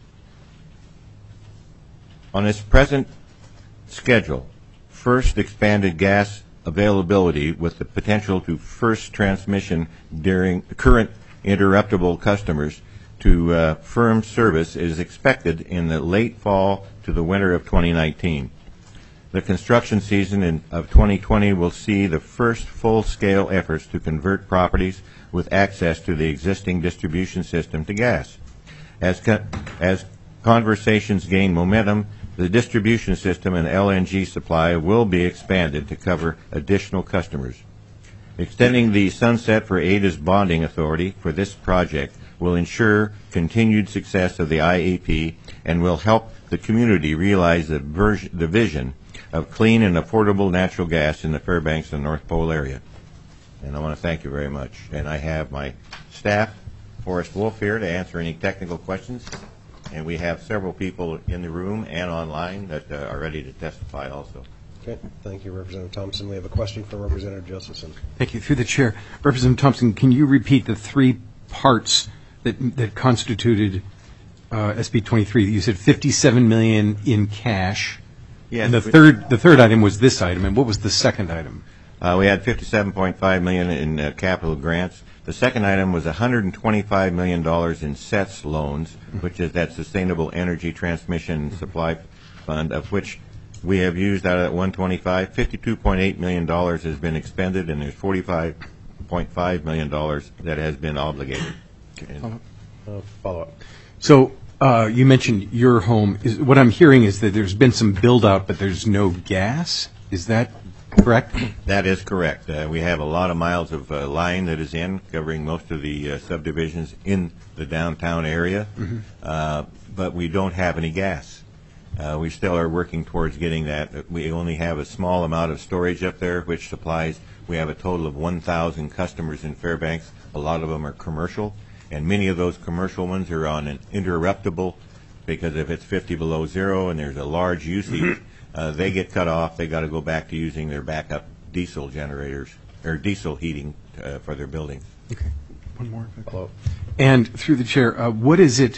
On its present schedule, first expanded gas availability with the potential to first transmission during current interruptible customers to uh, firm service is expected in the late fall to the winter of twenty nineteen. The construction season in, of twenty twenty will see the first full-scale efforts to convert properties with access to the existing distribution system to gas. As, co- as conversations gain momentum, the distribution system and L N G supply will be expanded to cover additional customers. Extending the sunset for A D A's bonding authority for this project will ensure continued success of the I E P and will help the community realize the, ver- the vision of clean and affordable natural gas in the Fairbanks and North Pole area. And I want to thank you very much. And I have my staff, Forrest Wolf, here to answer any technical questions. And we have several people in the room and online that uh, are ready to testify also. Okay, thank you, Representative Thompson. We have a question from Representative Josephson. Thank you. Through the chair, Representative Thompson, can you repeat the three parts that that constituted uh, S B twenty-three? You said fifty-seven million dollars in cash. Yes. And the third, the third item was this item. And what was the second item? Uh, we had fifty-seven point five million dollars in uh, capital grants. The second item was one hundred twenty-five million dollars in S E T S loans, which is that Sustainable Energy Transmission and Supply Fund, of which we have used out of that one hundred twenty-five, fifty-two point eight million dollars has been expended, and there's forty-five point five million dollars that has been obligated. And, uh, follow up. So uh, you mentioned your home. Is, what I'm hearing is that there's been some build-out, but there's no gas. Is that correct? That is correct. Uh, we have a lot of miles of uh, line that is in, covering most of the uh, subdivisions in the downtown area, mm-hmm. uh, but we don't have any gas. Uh, we still are working towards getting that. We only have a small amount of storage up there, which supplies. We have a total of one thousand customers in Fairbanks. A lot of them are commercial, and many of those commercial ones are on an interruptible, because if it's fifty below zero and there's a large usage, uh, they get cut off. They got to go back to using their backup diesel generators or diesel heating uh, for their buildings. Okay. One more. Follow. And through the chair, uh, what is it?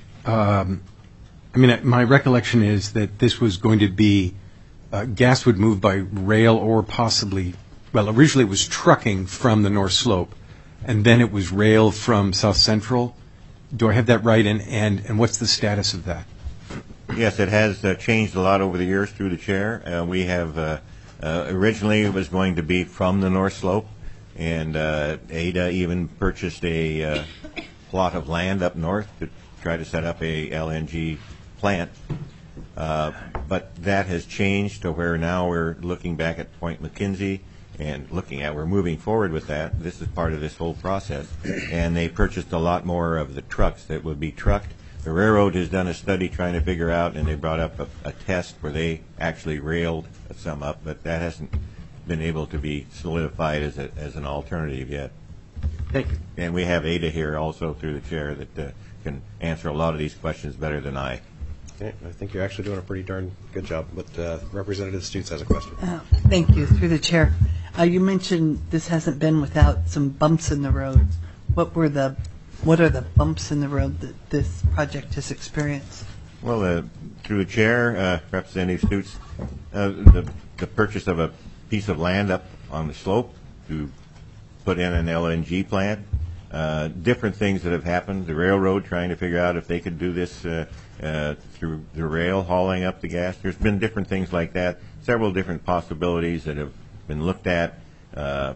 Um, I mean, uh, my recollection is that this was going to be uh, gas would move by rail or possibly, well, originally it was trucking from the North Slope, and then it was rail from South Central. Do I have that right? And and, and what's the status of that? Yes, it has uh, changed a lot over the years through the chair. Uh, we have uh, uh, originally it was going to be from the North Slope, and uh, A D A even purchased a uh, plot of land up north to try to set up a L N G plant. Uh, but that has changed to where now we're looking back at Point McKenzie and looking at, we're moving forward with that. This is part of this whole process. And they purchased a lot more of the trucks that would be trucked. The railroad has done a study trying to figure out, and they brought up a, a test where they actually railed some up, but that hasn't been able to be solidified as, a, as an alternative yet. Thank you. And we have Ada here also through the chair that uh, can answer a lot of these questions better than I. Okay, I think you're actually doing a pretty darn good job. But uh, Representative Stutes has a question. Uh, thank you. Through the chair. Uh, you mentioned this hasn't been without some bumps in the road. What were the, what are the bumps in the road that this project has experienced? Well, uh, through the chair, uh, Representative Stutes, uh, the, the purchase of a piece of land up on the slope to put in an L N G plant, uh, different things that have happened. The railroad trying to figure out if they could do this uh, uh, through the rail hauling up the gas. There's been different things like that, several different possibilities that have been looked at. Uh,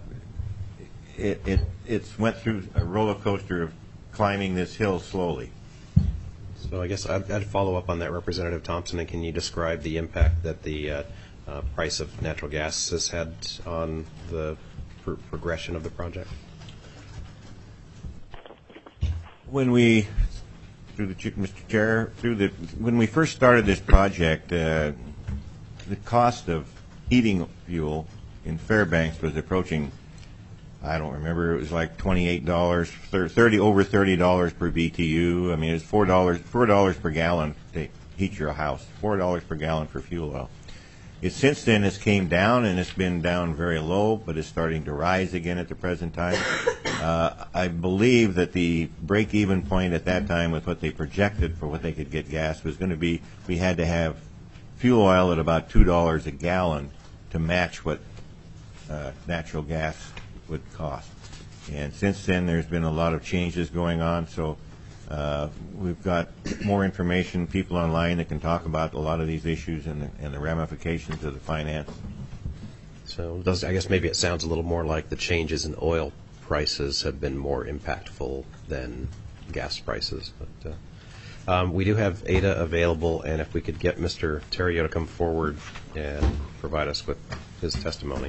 it, it it's went through a roller coaster of climbing this hill slowly. So I guess I'd, I'd follow up on that, Representative Thompson, and can you describe the impact that the uh, uh, price of natural gas has had on the pr- progression of the project? When we, through the Mister Chair, through the when we first started this project, uh, the cost of heating fuel in Fairbanks was approaching, I don't remember, it was like twenty-eight dollars, thirty over thirty dollars per B T U. I mean, it's four dollars four dollars per gallon to heat your house, four dollars per gallon for fuel oil. It since then has came down, and it's been down very low, but it's starting to rise again at the present time. Uh, I believe that the break-even point at that time with what they projected for what they could get gas was going to be we had to have fuel oil at about two dollars a gallon to match what uh, natural gas would cost. And since then, there's been a lot of changes going on, so uh, we've got more information, people online that can talk about a lot of these issues and the, and the ramifications of the finance. So does, I guess maybe it sounds a little more like the changes in oil prices have been more impactful than gas prices. But uh, um, we do have Ada available, and if we could get Mister Theriault to come forward and provide us with his testimony.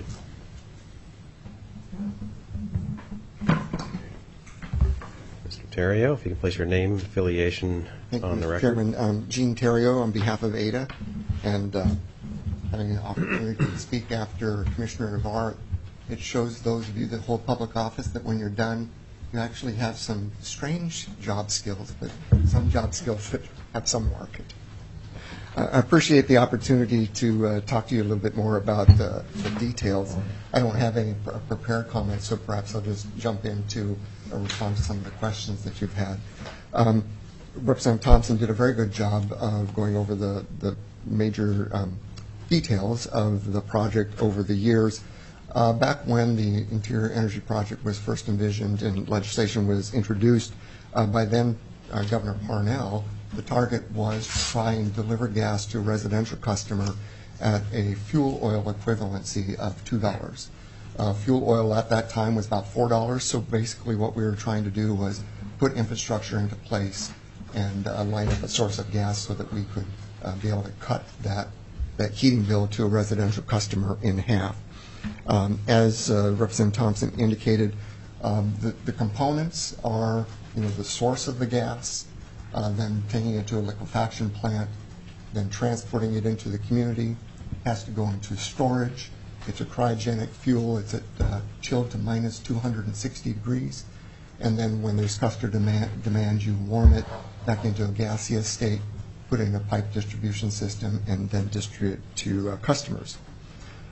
Mister Theriault, if you can place your name, affiliation Thank you, on the Mister record. Chairman, um, Gene Theriault on behalf of Ada, and uh, having an opportunity to speak after Commissioner Navarre, it shows those of you that hold public office that when you're done, you actually have some strange job skills, but some job skills that have some market. Uh, I appreciate the opportunity to uh, talk to you a little bit more about uh, the details. I don't have any pre- prepared comments, so perhaps I'll just jump into a response to some of the questions that you've had. Um, Representative Thompson did a very good job of going over the, the major um, details of the project over the years. Uh, back when the Interior Energy Project was first envisioned and legislation was introduced uh, by then uh, Governor Parnell, the target was to try and deliver gas to a residential customer at a fuel oil equivalency of two dollars. Uh, fuel oil at that time was about four dollars, so basically what we were trying to do was put infrastructure into place and uh, line up a source of gas so that we could uh, be able to cut that, that heating bill to a residential customer in half. Um, as uh, Representative Thompson indicated, um, the, the components are, you know, the source of the gas, uh, then taking it to a liquefaction plant, then transporting it into the community, has to go into storage. It's a cryogenic fuel. It's at uh, chilled to minus two hundred sixty degrees. And then when there's customer demand, demand, you warm it back into a gaseous state, put it in a pipe distribution system, and then distribute it to uh, customers.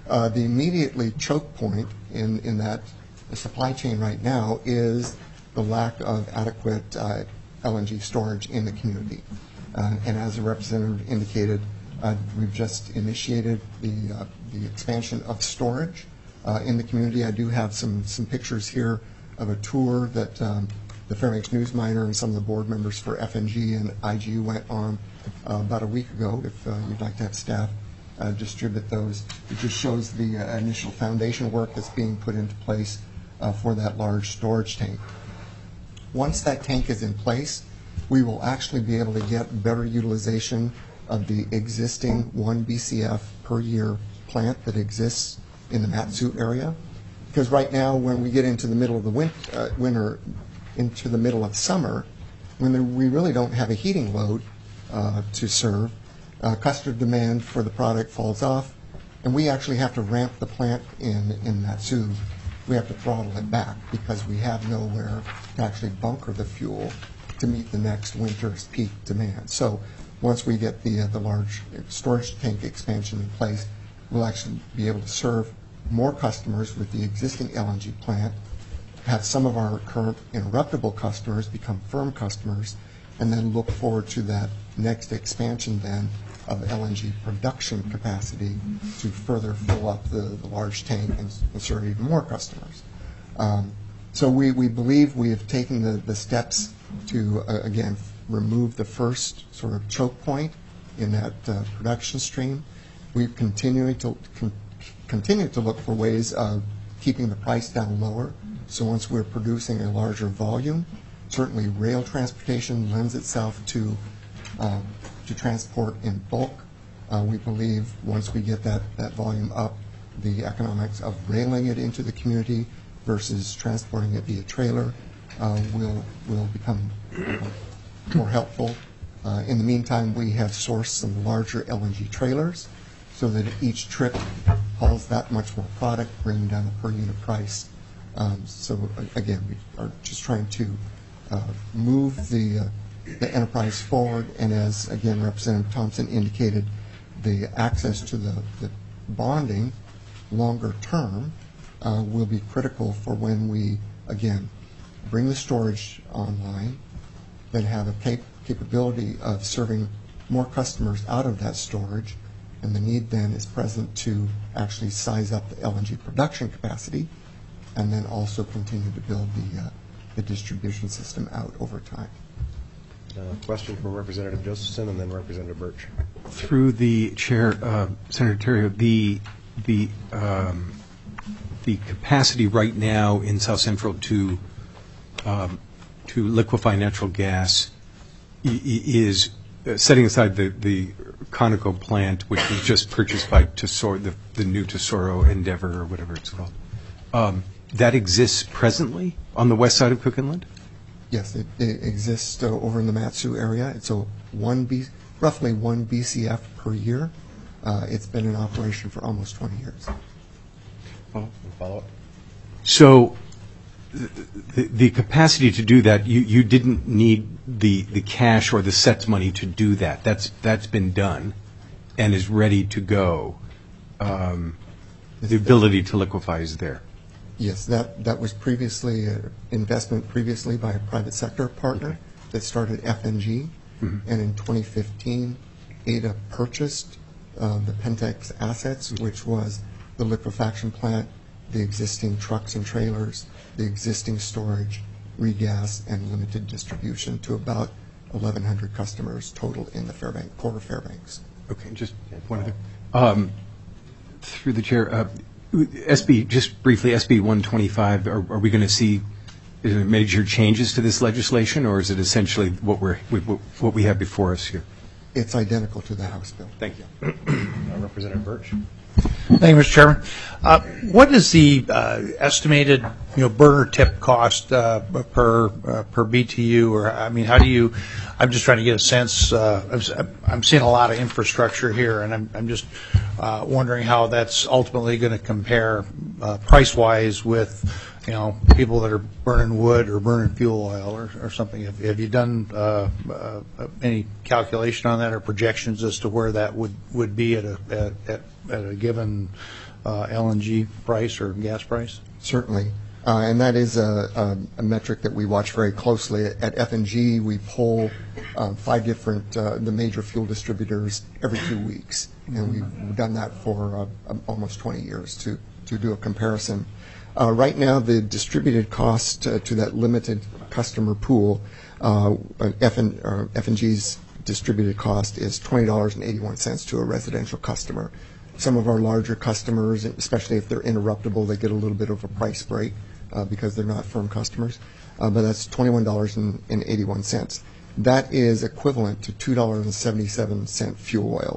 uh, the immediately choke point in, in that supply chain right now is the lack of adequate uh, L N G storage in the community. Uh, and as the representative indicated, uh, we've just initiated the, uh, the expansion of storage uh, in the community. I do have some, some pictures here of a tour that um, the Fairbanks News Miner and some of the board members for F N G and I G U went on uh, about a week ago. If uh, you'd like to have staff uh, distribute those, it just shows the uh, initial foundation work that's being put into place uh, for that large storage tank. Once that tank is in place, we will actually be able to get better utilization of the existing one B C F per year plant that exists in the Mat-Su area. Because right now, when we get into the middle of the win- uh, winter, into the middle of summer, when there, we really don't have a heating load uh, to serve, uh, customer demand for the product falls off, and we actually have to ramp the plant in, in Mat-Su. We have to throttle it back because we have nowhere to actually bunker the fuel to meet the next winter's peak demand. So once we get the, uh, the large storage tank expansion in place, we'll actually be able to serve more customers with the existing L N G plant, have some of our current interruptible customers become firm customers, and then look forward to that next expansion then of L N G production capacity to further fill up the, the large tank and, and serve even more customers. Um, so we, we believe we have taken the, the steps to, uh, again, remove the first sort of choke point in that uh, production stream. We've continued to con- continue to look for ways of keeping the price down lower. So once we're producing a larger volume, certainly rail transportation lends itself to uh, to transport in bulk. Uh, we believe once we get that, that volume up, the economics of railing it into the community versus transporting it via trailer uh, will will become uh, more helpful. Uh, in the meantime, we have sourced some larger L N G trailers so that each trip hauls that much more product, bringing down the per unit price. Um, so uh, again, we are just trying to uh, move the uh, the enterprise forward, and as again Representative Thompson indicated, the access to the, the bonding longer term uh, will be critical for when we again bring the storage online, then have a cap- capability of serving more customers out of that storage, and the need then is present to actually size up the L N G production capacity, and then also continue to build the uh, the distribution system out over time. Uh, question from Representative Josephson and then Representative Birch. Through the chair, uh, Senator Terrio, the the um, the capacity right now in South Central to um, to liquefy natural gas i- i- is uh, setting aside the the Conoco plant, which was just purchased by Tesoro, the, the new Tesoro Endeavor or whatever it's called. Um, that exists presently on the west side of Cook Inlet? Yes, it, it exists uh, over in the Mat-Su area. It's a one B, roughly one B C F per year. Uh, it's been in operation for almost twenty years. Oh, follow up. So the, the capacity to do that, you, you didn't need the, the cash or the sets money to do that. That's that's been done and is ready to go. Um, the ability to liquefy is there. Yes, that, that was previously an investment previously by a private sector partner Okay. that started F N G, Mhm. and in twenty fifteen, A D A purchased uh, the Pentex assets, which was the liquefaction plant, the existing trucks and trailers, the existing storage, regas, and limited distribution to about eleven hundred customers total in the Fairbanks, Port of Fairbanks. Okay, just one other. Um, through the chair, uh, S B, just briefly, S B one twenty-five, are, are we going to see uh, major changes to this legislation, or is it essentially what we're what we have before us here? It's identical to the House bill. Thank you. uh, Representative Birch. Thank you, Mister Chairman. Uh, what is the uh, estimated, you know, burner tip cost uh, per uh, per B T U? Or I mean, how do you? I'm just trying to get a sense. Uh, I'm, I'm seeing a lot of infrastructure here, and I'm, I'm just uh, wondering how that's ultimately going to compare uh, price-wise with, you know, people that are burning wood or burning fuel oil or, or something. Have, have you done uh, uh, any calculation on that or projections as to where that would, would be at a at, at, at a given uh, L N G price or gas price? Certainly. Uh, and that is a, a, a metric that we watch very closely. At F and G, we poll uh, five different, uh, the major fuel distributors every two weeks. And we've done that for uh, almost twenty years to, to do a comparison. Uh, right now, the distributed cost uh, to that limited customer pool, uh, F and, uh, F and G's distributed cost is twenty dollars and eighty-one cents to a residential customer. Some of our larger customers, especially if they're interruptible, they get a little bit of a price break uh, because they're not firm customers. Uh, but that's twenty-one dollars and eighty-one cents. That is equivalent to two dollars and seventy-seven cents fuel oil.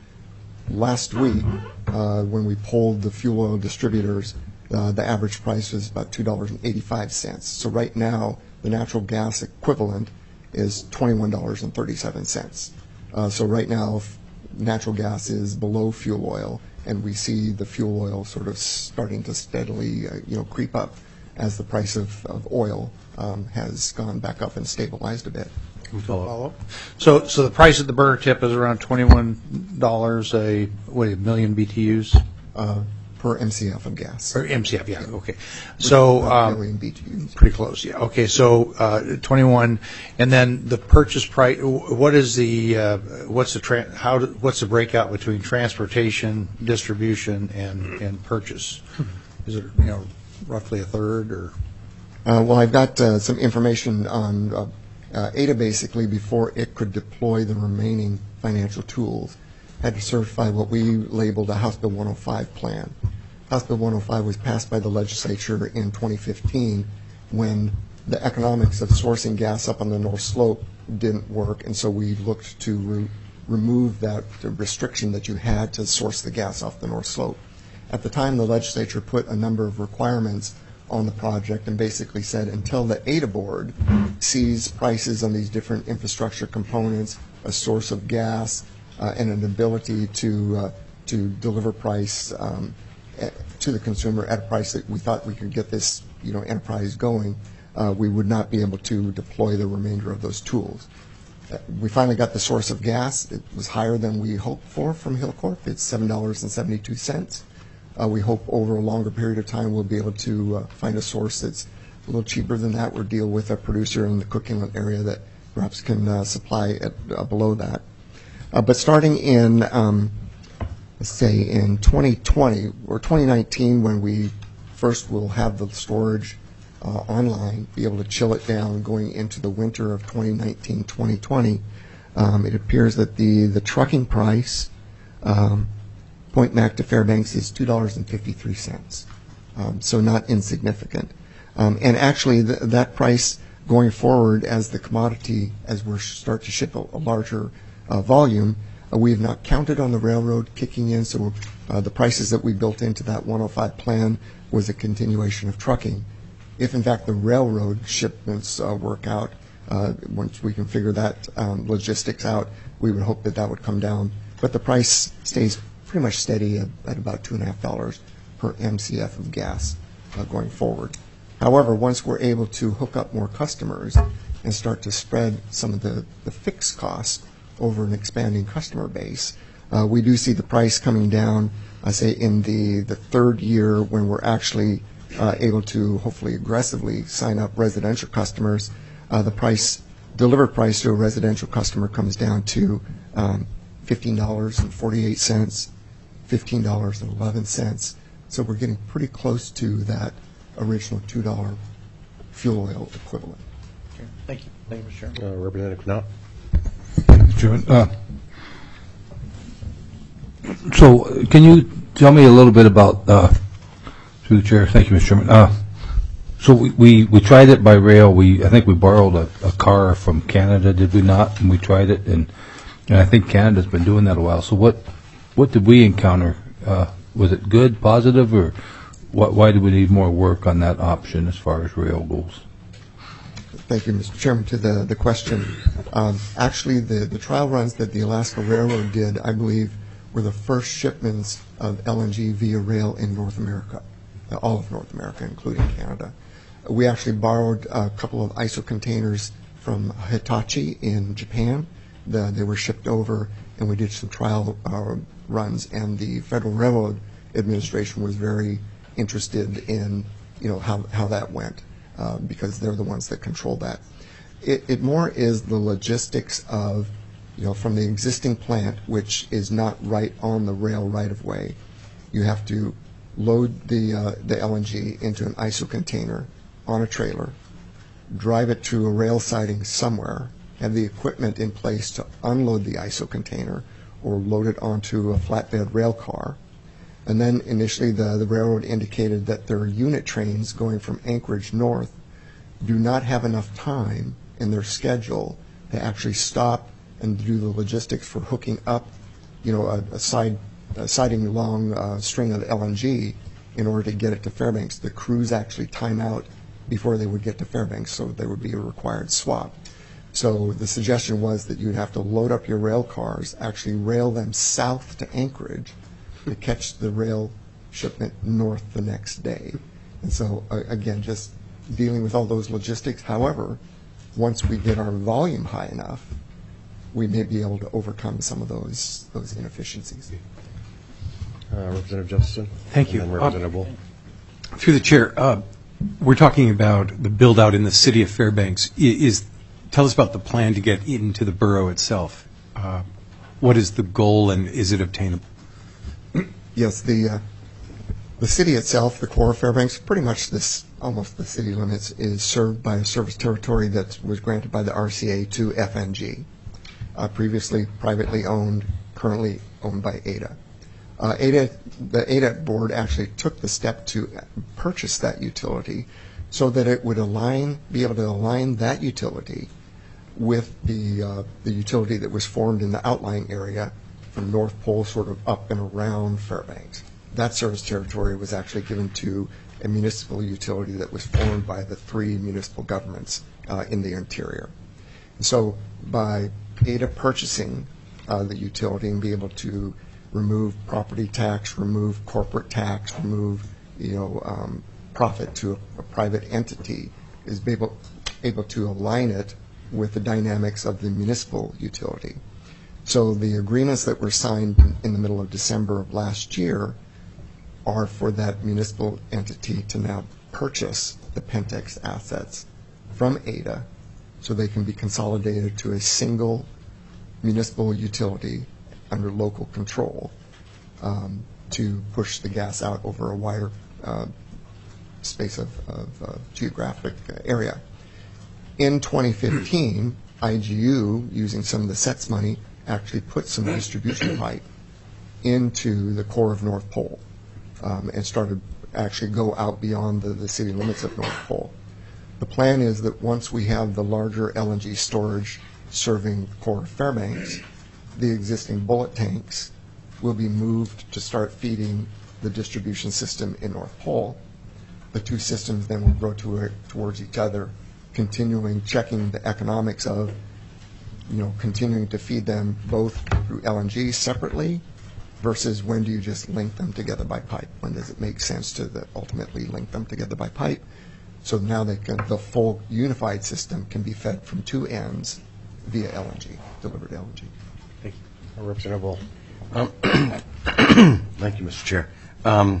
Last week, uh, when we polled the fuel oil distributors, uh, the average price was about two dollars and eighty-five cents. So right now, the natural gas equivalent is twenty-one dollars and thirty-seven cents. Uh, so right now, f- natural gas is below fuel oil, and we see the fuel oil sort of starting to steadily, uh, you know, creep up as the price of, of oil um, has gone back up and stabilized a bit. Follow up. So, so the price at the burger tip is around twenty-one dollars a what a million B T Us uh, per M C F of gas. Or M C F, yeah. Okay. So um, million B T Us. Pretty close, yeah. Okay. So uh, twenty-one, and then the purchase price. What is the uh, what's the tra- how do, what's the breakout between transportation, distribution, and and purchase? Is it you know roughly a third or? Uh, well, I've got uh, some information on. Uh, Uh, A D A basically, before it could deploy the remaining financial tools, had to certify what we labeled a House Bill one oh five plan. House Bill one oh five was passed by the legislature in twenty fifteen when the economics of sourcing gas up on the North Slope didn't work, and so we looked to re- remove that restriction that you had to source the gas off the North Slope. At the time, the legislature put a number of requirements on the project and basically said until the A D A board sees prices on these different infrastructure components, a source of gas, uh, and an ability to uh, to deliver price um, to the consumer at a price that we thought we could get this you know enterprise going, uh, we would not be able to deploy the remainder of those tools. Uh, we finally got the source of gas. It was higher than we hoped for from Hilcorp. It's seven dollars and seventy-two cents. Uh, we hope over a longer period of time we'll be able to uh, find a source that's a little cheaper than that, or deal with a producer in the Cook Inlet area that perhaps can uh, supply at uh, below that. Uh, but starting in, um, let's say, in twenty twenty or twenty nineteen, when we first will have the storage uh, online, be able to chill it down going into the winter of twenty nineteen twenty twenty, um, it appears that the, the trucking price um, Point Mac to Fairbanks is two dollars and fifty-three cents, um, so not insignificant. Um, and actually, th- that price going forward, as the commodity, as we start to ship a, a larger uh, volume, uh, we have not counted on the railroad kicking in, so uh, the prices that we built into that one oh five plan was a continuation of trucking. If, in fact, the railroad shipments uh, work out, uh, once we can figure that um, logistics out, we would hope that that would come down. But the price stays pretty much steady at, at about two and a half dollars per M C F of gas uh, going forward. However, once we're able to hook up more customers and start to spread some of the, the fixed costs over an expanding customer base, uh, we do see the price coming down, I say, in the, the third year when we're actually uh, able to hopefully aggressively sign up residential customers. Uh, the price, delivered price to a residential customer comes down to um, fifteen dollars and forty-eight cents, fifteen dollars and eleven cents. So we're getting pretty close to that original two dollars fuel oil equivalent. Okay. Thank you. Thank you, Mister Chairman. Uh, Representative Knott. Mister Chairman, uh, so uh, can you tell me a little bit about, uh, through the chair, thank you, Mister Chairman. Uh, so we, we, we tried it by rail. We I think we borrowed a, a car from Canada, did we not? And we tried it, and, and I think Canada's been doing that a while. So what what did we encounter? Uh, was it good, positive, or what, why do we need more work on that option as far as rail goes? Thank you, Mister Chairman. To the, the question, um, actually the, the trial runs that the Alaska Railroad did, I believe, were the first shipments of L N G via rail in North America, uh, all of North America, including Canada. We actually borrowed a couple of I S O containers from Hitachi in Japan. The, they were shipped over, and we did some trial uh, runs, and the Federal Railroad administration was very interested in, you know, how, how that went, uh, because they're the ones that control that. It, it more is the logistics of, you know, from the existing plant, which is not right on the rail right of way. You have to load the uh, the L N G into an I S O container on a trailer, drive it to a rail siding somewhere, have the equipment in place to unload the I S O container or load it onto a flatbed rail car. And then initially the, the railroad indicated that their unit trains going from Anchorage north do not have enough time in their schedule to actually stop and do the logistics for hooking up, you know, a, a side a siding long uh, string of L N G in order to get it to Fairbanks. The crews actually time out before they would get to Fairbanks, so there would be a required swap. So the suggestion was that you'd have to load up your rail cars, actually rail them south to Anchorage to catch the rail shipment north the next day. And so, uh, again, just dealing with all those logistics. However, once we get our volume high enough, we may be able to overcome some of those those inefficiencies. Uh, Representative Jefferson. Thank you. And then Representative Wolf. Uh, through the chair, uh, we're talking about the build out in the city of Fairbanks. I- Is tell us about the plan to get into the borough itself. Uh, what is the goal, and is it obtainable? Yes, the uh, the city itself, the core of Fairbanks, pretty much this almost the city limits, is served by a service territory that was granted by the R C A to F N G, uh, previously privately owned, currently owned by A D A. Uh, A D A, the A D A board actually took the step to purchase that utility so that it would align, be able to align that utility with the uh, the utility that was formed in the outlying area from North Pole sort of up and around Fairbanks. That service territory was actually given to a municipal utility that was formed by the three municipal governments uh, in the interior. And so by A D A purchasing uh, the utility and be able to remove property tax, remove corporate tax, remove, you know, um, profit to a, a private entity, is be able, able to align it with the dynamics of the municipal utility. So the agreements that were signed in the middle of December of last year are for that municipal entity to now purchase the Pentex assets from A D A so they can be consolidated to a single municipal utility under local control um, to push the gas out over a wider uh, space of, of uh, geographic area. In twenty fifteen, I G U, using some of the S E T S money, actually put some distribution pipe into the core of North Pole um, and started actually go out beyond the, the city limits of North Pole. The plan is that once we have the larger L N G storage serving the core of Fairbanks, the existing bullet tanks will be moved to start feeding the distribution system in North Pole. The two systems then will grow to, towards each other, continuing checking the economics of, you know, continuing to feed them both through L N G separately versus when do you just link them together by pipe? When does it make sense to the, ultimately link them together by pipe? So now they can, the full unified system can be fed from two ends via L N G, delivered L N G. Thank you. Representative Wolf. Um, thank you, Mister Chair. Um,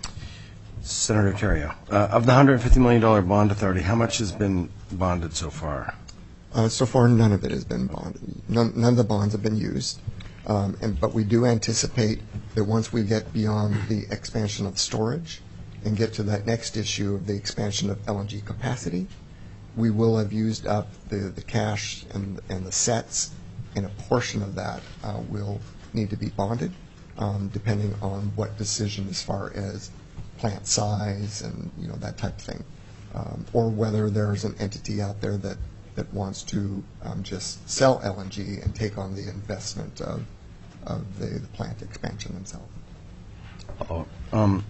Senator Terrio, uh, of the one hundred fifty million dollars bond authority, how much has been bonded so far? Uh, so far, none of it has been bonded. None, none of the bonds have been used. Um, and, but we do anticipate that once we get beyond the expansion of storage and get to that next issue of the expansion of L N G capacity, we will have used up the, the cash and, and the sets, and a portion of that uh, will need to be bonded, um, depending on what decision as far as plant size and, you know, that type of thing, um, or whether there's an entity out there that that wants to um, just sell L N G and take on the investment of, of the, the plant expansion themselves. Oh, um,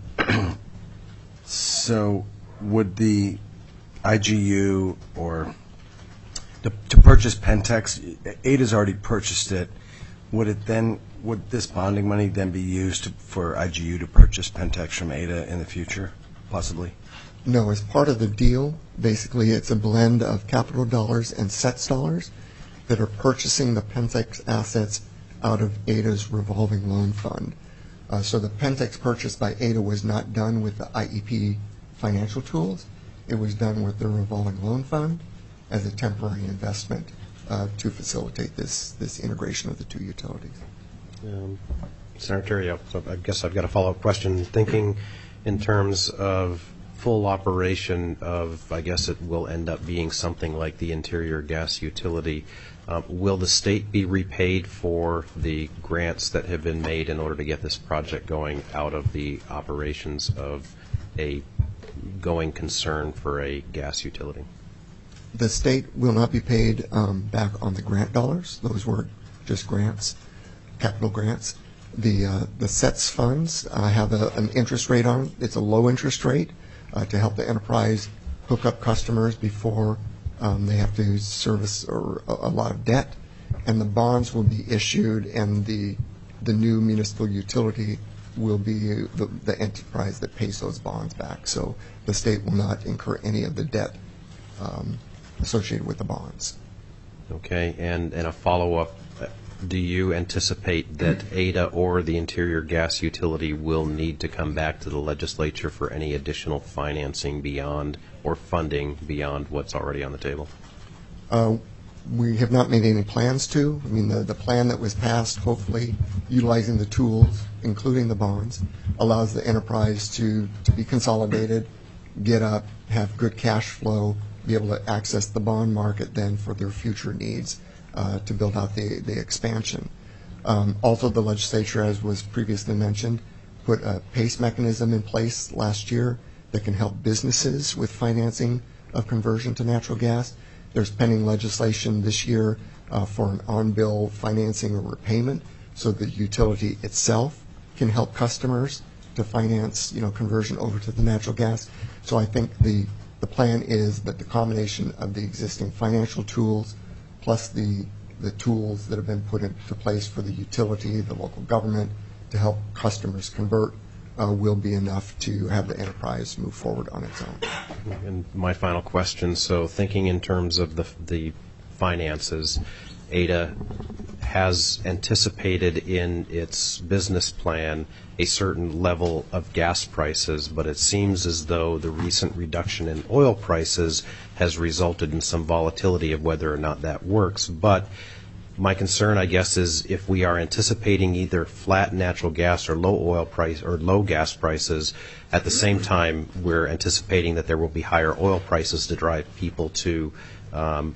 so would the I G U or to, to purchase Pentex, A D A's already purchased it, would it then, would this bonding money then be used to, for I G U to purchase Pentex from A D A in the future, possibly? No, as part of the deal, basically it's a blend of capital dollars and S E T S dollars that are purchasing the Pentex assets out of A D A's revolving loan fund. Uh, so the Pentex purchase by Ada was not done with the I E P financial tools. It was done with the revolving loan fund as a temporary investment uh, to facilitate this, this integration of the two utilities. Um, Senator Terrio, so I guess I've got a follow-up question. Thinking in terms of full operation of, I guess it will end up being something like the interior gas utility, um, will the state be repaid for the grants that have been made in order to get this project going out of the operations of a going concern for a gas utility? The state will not be paid um, back on the grant dollars. Those were just grants, capital grants. The uh, the S E T S funds uh, have a, an interest rate on it. It's a low interest rate uh, to help the enterprise hook up customers before um, they have to service or a, a lot of debt. And the bonds will be issued, and the the new municipal utility will be the, the enterprise that pays those bonds back. So the state will not incur any of the debt um, associated with the bonds. Okay, and, and a follow-up. Do you anticipate that Ada or the interior gas utility will need to come back to the legislature for any additional financing beyond or funding beyond what's already on the table? Uh, we have not made any plans to. I mean, the, the plan that was passed, hopefully utilizing the tools, including the bonds, allows the enterprise to, to be consolidated, get up, have good cash flow, be able to access the bond market then for their future needs. Uh, to build out the, the expansion. Um, also, the legislature, as was previously mentioned, put a PACE mechanism in place last year that can help businesses with financing of conversion to natural gas. There's pending legislation this year uh, for an on-bill financing or repayment so the utility itself can help customers to finance, you know, conversion over to the natural gas. So I think the, the plan is that the combination of the existing financial tools plus the, the tools that have been put into place for the utility, the local government, to help customers convert uh, will be enough to have the enterprise move forward on its own. And my final question, so thinking in terms of the, the finances, Ada has anticipated in its business plan a certain level of gas prices, but it seems as though the recent reduction in oil prices has resulted in some volatility of whether or not that works. But my concern, I guess, is if we are anticipating either flat natural gas or low oil price or low gas prices, at the same time we're anticipating that there will be higher oil prices to drive people to um,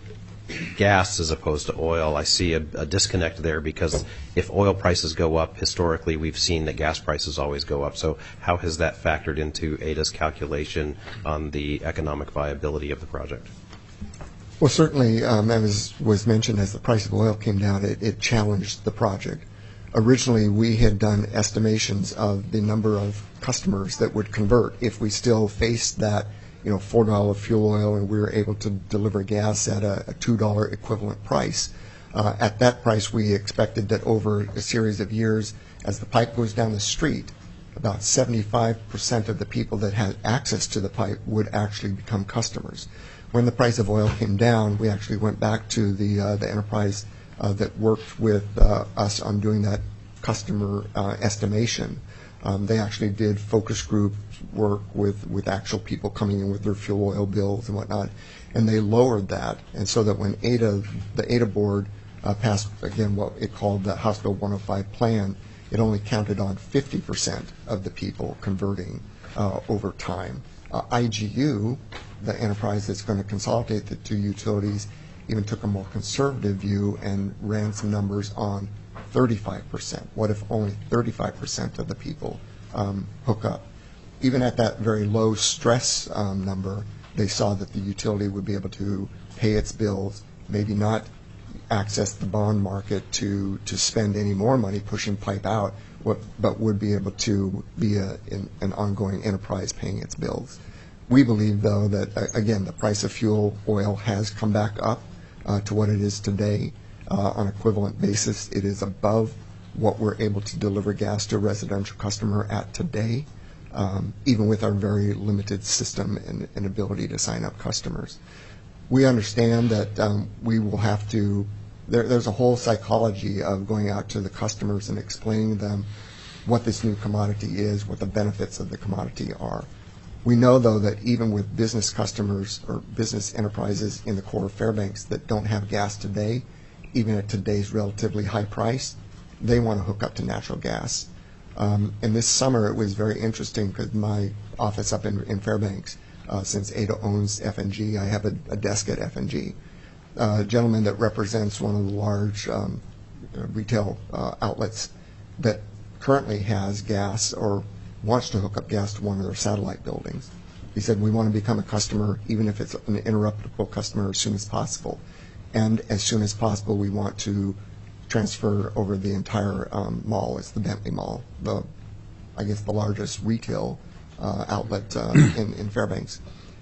gas as opposed to oil. I see a, a disconnect there because if oil prices go up, historically we've seen that gas prices always go up. So how has that factored into Ada's calculation on the economic viability of the project? Well, certainly, um, as was mentioned, as the price of oil came down, it, it challenged the project. Originally, we had done estimations of the number of customers that would convert if we still faced that, you know, four dollar fuel oil and we were able to deliver gas at a, a two dollar equivalent price. Uh, at that price, we expected that over a series of years, as the pipe goes down the street, about seventy-five percent of the people that had access to the pipe would actually become customers. When the price of oil came down, we actually went back to the uh, the enterprise uh, that worked with uh, us on doing that customer uh, estimation. Um, they actually did focus group work with, with actual people coming in with their fuel oil bills and whatnot, and they lowered that. And so that when Ada, the Ada board uh, passed, again, what it called the House Bill one oh five plan, it only counted on fifty percent of the people converting uh, over time. Uh, I G U, the enterprise that's going to consolidate the two utilities, even took a more conservative view and ran some numbers on thirty-five percent. What if only thirty-five percent of the people um, hook up? Even at that very low stress um, number, they saw that the utility would be able to pay its bills, maybe not access the bond market to, to spend any more money pushing pipe out, what, but would be able to be a, in, an ongoing enterprise paying its bills. We believe, though, that, uh, again, the price of fuel oil has come back up uh, to what it is today. Uh, on equivalent basis, it is above what we're able to deliver gas to a residential customer at today, um, even with our very limited system and, and ability to sign up customers. We understand that um, we will have to, there, there's a whole psychology of going out to the customers and explaining to them what this new commodity is, what the benefits of the commodity are. We know, though, that even with business customers or business enterprises in the core of Fairbanks that don't have gas today, even at today's relatively high price, they want to hook up to natural gas. Um, and this summer it was very interesting because my office up in, in Fairbanks, uh, since Ada owns F N G, I have a, a desk at F N G. Uh, a gentleman that represents one of the large um, retail uh, outlets that currently has gas or wants to hook up gas to one of their satellite buildings. He said, we want to become a customer, even if it's an interruptible customer, as soon as possible. And as soon as possible, we want to transfer over the entire um, mall. It's the Bentley Mall, the, I guess, the largest retail uh, outlet uh, in, in Fairbanks.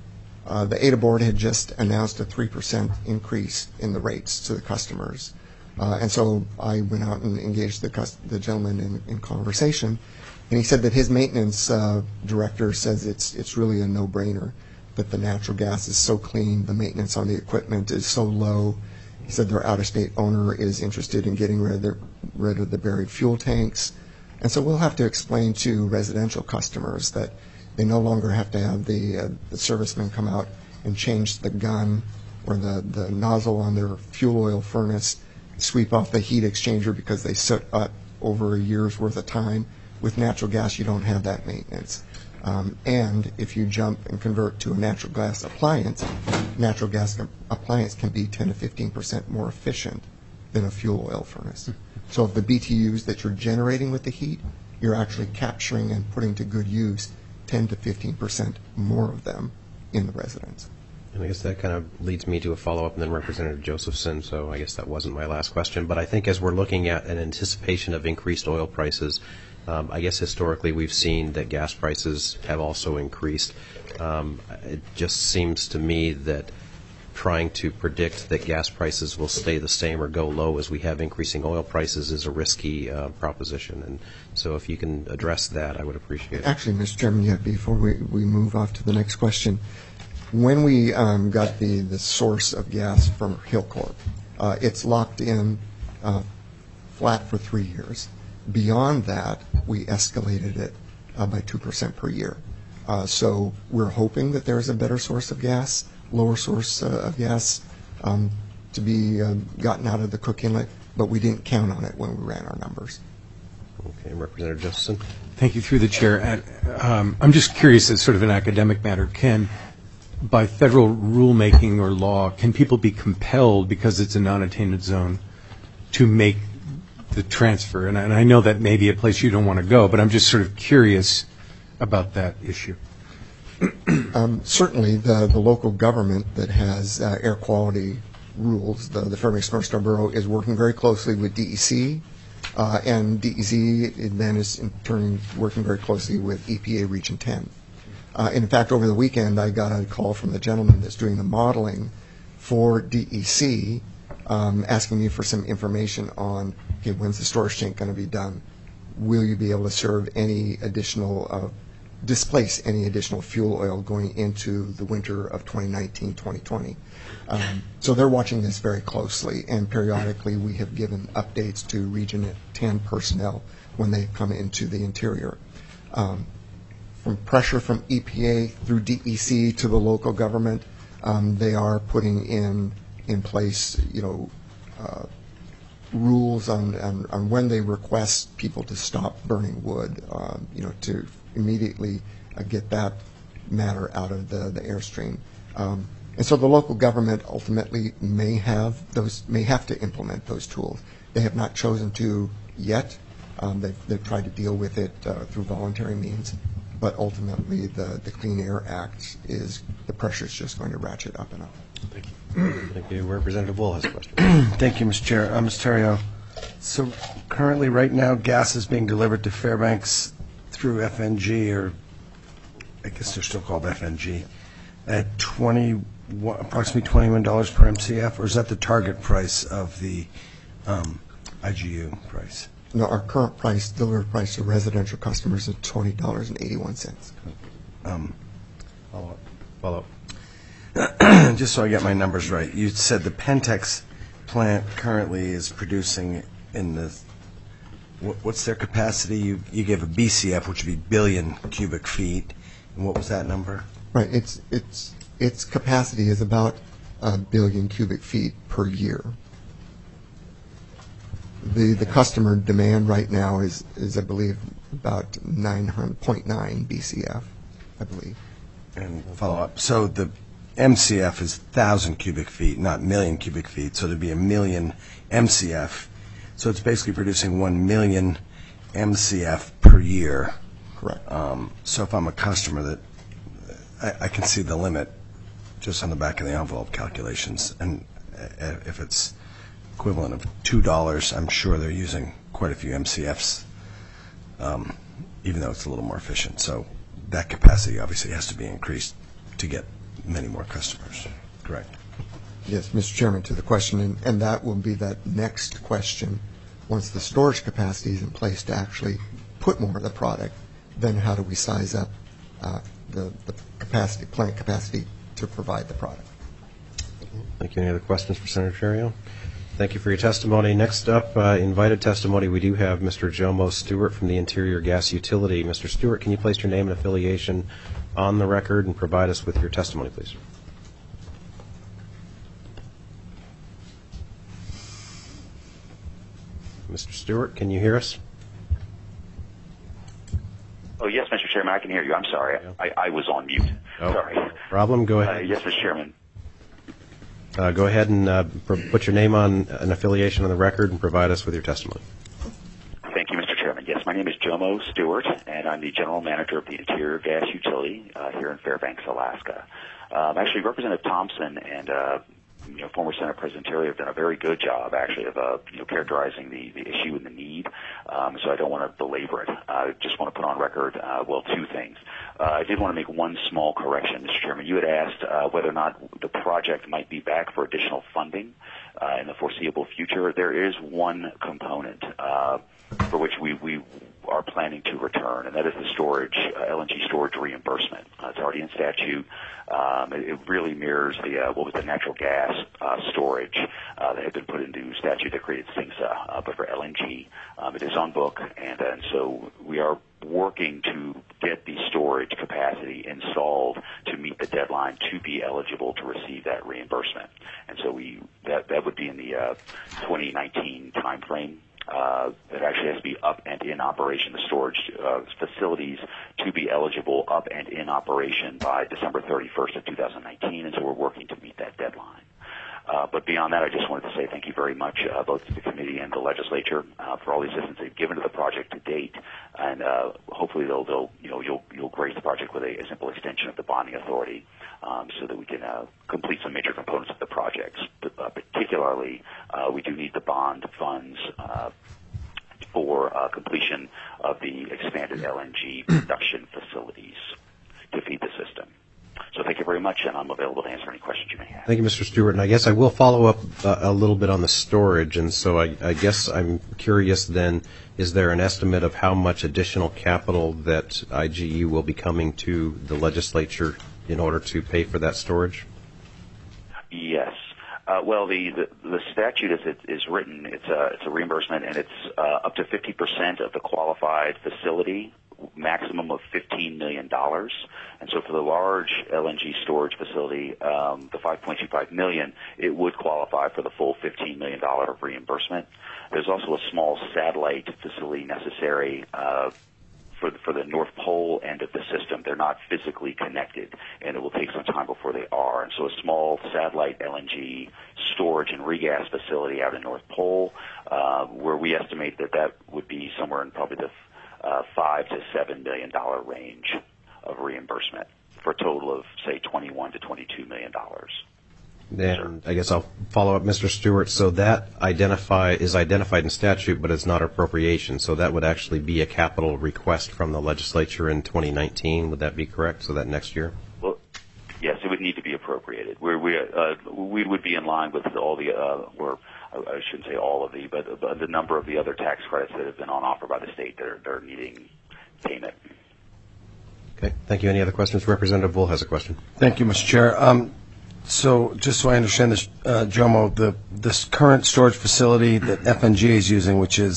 Uh, the A D A board had just announced a three percent increase in the rates to the customers. Uh, and so I went out and engaged the, cus- the gentleman in, in conversation. And he said that his maintenance uh, director says it's it's really a no-brainer, that the natural gas is so clean, the maintenance on the equipment is so low. He said their out-of-state owner is interested in getting rid of, the, rid of the buried fuel tanks. And so we'll have to explain to residential customers that they no longer have to have the, uh, the servicemen come out and change the gun or the, the nozzle on their fuel oil furnace, sweep off the heat exchanger because they soot up over a year's worth of time. With natural gas, you don't have that maintenance. Um, and if you jump and convert to a natural gas appliance, natural gas appliance can be ten to fifteen percent more efficient than a fuel oil furnace. So of the B T Us that you're generating with the heat, you're actually capturing and putting to good use ten to fifteen percent more of them in the residence. And I guess that kind of leads me to a follow-up, and then Representative Josephson, so I guess that wasn't my last question. But I think as we're looking at an anticipation of increased oil prices, um, I guess historically we've seen that gas prices have also increased. Um, it just seems to me that trying to predict that gas prices will stay the same or go low as we have increasing oil prices is a risky uh, proposition. And so if you can address that, I would appreciate it. Actually, Mister Chairman, yeah, before we, we move off to the next question, when we um, got the, the source of gas from Hillcorp, uh, it's locked in uh, flat for three years. Beyond that, we escalated it uh, by two percent per year. Uh, so we're hoping that there's a better source of gas, lower source uh, of gas um, to be uh, gotten out of the Cook Inlet, but we didn't count on it when we ran our numbers. Okay, Representative Josephson. Thank you, through the chair. Um, I'm just curious, as sort of an academic matter, can, by federal rulemaking or law, can people be compelled, because it's a non-attainment zone, to make the transfer? And I, and I know that may be a place you don't want to go, but I'm just sort of curious about that issue. Um, certainly, the, the local government that has uh, air quality rules, the, the Fairbanks North Star Borough, is working very closely with D E C, uh, and D E C then is in turn working very closely with E P A Region ten. Uh, in fact, over the weekend, I got a call from the gentleman that's doing the modeling for D E C, um, asking me for some information on, okay, when's the storage tank going to be done? Will you be able to serve any additional, uh, displace any additional fuel oil going into the winter of twenty nineteen, twenty twenty? Um, so they're watching this very closely, and periodically we have given updates to Region ten personnel when they come into the interior. Um, from pressure from E P A through D E C to the local government, um, they are putting in in place, you know, uh, rules on, on, on when they request people to stop burning wood, uh, you know, to immediately uh, get that matter out of the, the airstream. Um, and so the local government ultimately may have those, may have to implement those tools. They have not chosen to yet. Um, they've, they've tried to deal with it uh, through voluntary means. But ultimately, the, the Clean Air Act is, the pressure is just going to ratchet up and up. Thank you. Thank you. Representative Wool has a question. Thank you, Mister Chair. Uh, Mister Terrio, so currently, right now, gas is being delivered to Fairbanks through F N G, or I guess they're still called F N G, at twenty, approximately twenty-one dollars per M C F, or is that the target price of the um, I G U price? No, our current price, delivered price to residential customers is twenty dollars and eighty-one cents. Um, Follow up. Follow up. Just so I get my numbers right, you said the Pentex plant currently is producing in the what- what's their capacity? You you gave a B C F, which would be billion cubic feet. And what was that number? Right. It's it's its capacity is about a billion cubic feet per year. The the customer demand right now is, is I believe, about nine point nine B C F, I believe. And follow up. So the M C F is one thousand cubic feet, not million cubic feet. So there'd be a million M C F. So it's basically producing one million M C F per year. Correct. Um, so if I'm a customer, that I, I can see the limit just on the back of the envelope calculations. And uh, if it's equivalent of two dollars, I'm sure they're using quite a few M C Fs, um, even though it's a little more efficient. So that capacity obviously has to be increased to get many more customers. Correct. Yes, Mister Chairman, to the question, and, and that will be that next question. Once the storage capacity is in place to actually put more of the product, then how do we size up uh, the, the capacity, plant capacity to provide the product? Thank you. Any other questions for Senator Cherrio? Thank you for your testimony. Next up, uh, invited testimony, we do have Mister Jomo Stewart from the Interior Gas Utility. Mister Stewart, can you place your name and affiliation on the record and provide us with your testimony, please? Mister Stewart, can you hear us? Oh, yes, Mister Chairman, I can hear you. I'm sorry. I, I was on mute. Oh, Sorry. no problem. Go Uh, ahead. yes, Mister Chairman. Uh, go ahead and uh, pr- put your name on an affiliation on the record and provide us with your testimony. Thank you, Mister Chairman. Yes, my name is Jomo Stewart, and I'm the General Manager of the Interior Gas Utility uh, here in Fairbanks, Alaska. Um, actually, Representative Thompson and uh, you know, former Senate President Terry have done a very good job, actually, of uh, you know, characterizing the, the issue and the need. Um, so I don't want to belabor it. I just want to put on record, uh, well, two things. Uh, I did want to make one small correction, Mister Chairman. You had asked uh, whether or not the project might be back for additional funding uh, in the foreseeable future. There is one component uh, for which we, we are planning to return, and that is the storage, uh, L N G storage reimbursement. Uh, it's already in statute. Um, it, it really mirrors the uh, what was the natural gas uh, storage uh, that had been put into statute that created S I N C S A, uh, but for L N G, um, it is on book, and, uh, and so we are working to get the storage capacity installed to meet the deadline to be eligible to receive that reimbursement. And so we that that would be in the uh, twenty nineteen timeframe. Uh, it actually has to be up and in operation, the storage uh, facilities to be eligible up and in operation by December thirty-first of two thousand nineteen, and so we're working to meet that deadline. Uh, but beyond that, I just wanted to say thank you very much, uh, both to the committee and the legislature, uh, for all the assistance they've given to the project to date, and uh, hopefully they'll, they'll, you know, you'll, you'll grace the project with a, a simple extension of the bonding authority, um, so that we can uh, complete some major components of the project. But, uh, particularly, uh, we do need the bond funds uh, for uh, completion of the expanded L N G production facilities to feed the system. So thank you very much, and I'm available to answer any questions you may have. Thank you, Mister Stewart. And I guess I will follow up uh, a little bit on the storage. And so I, I guess I'm curious then, is there an estimate of how much additional capital that I G E will be coming to the legislature in order to pay for that storage? Yes. Uh, well, the, the, the statute as it is written, it's a, it's a reimbursement, and it's uh, up to fifty percent of the qualified facility, maximum of fifteen million dollars. And so for the large L N G storage facility, um, the five point two five million dollars, it would qualify for the full fifteen million dollars of reimbursement. There's also a small satellite facility necessary uh, for, for the North Pole end of the system. They're not physically connected, and it will take some time before they are. And so a small satellite L N G storage and regas facility out in North Pole, uh, where we estimate that that would be somewhere in probably the Uh, five to seven million dollar range of reimbursement for a total of say twenty-one to twenty-two million dollars. Then I guess I'll follow up, Mister Stewart. So that identify is identified in statute, but it's not appropriation. So that would actually be a capital request from the legislature in twenty nineteen. Would that be correct? So that next year? Well, yes, it would need to be appropriated. We're, we uh, we would be in line with all the uh, we're. I shouldn't say all of the, but, but the number of the other tax credits that have been on offer by the state that are, that are needing payment. Okay. Thank you. Any other questions? Representative Wool has a question. Thank you, Mister Chair. Um, so just so I understand this, uh, Jomo, the this current storage facility that F N G is using, which is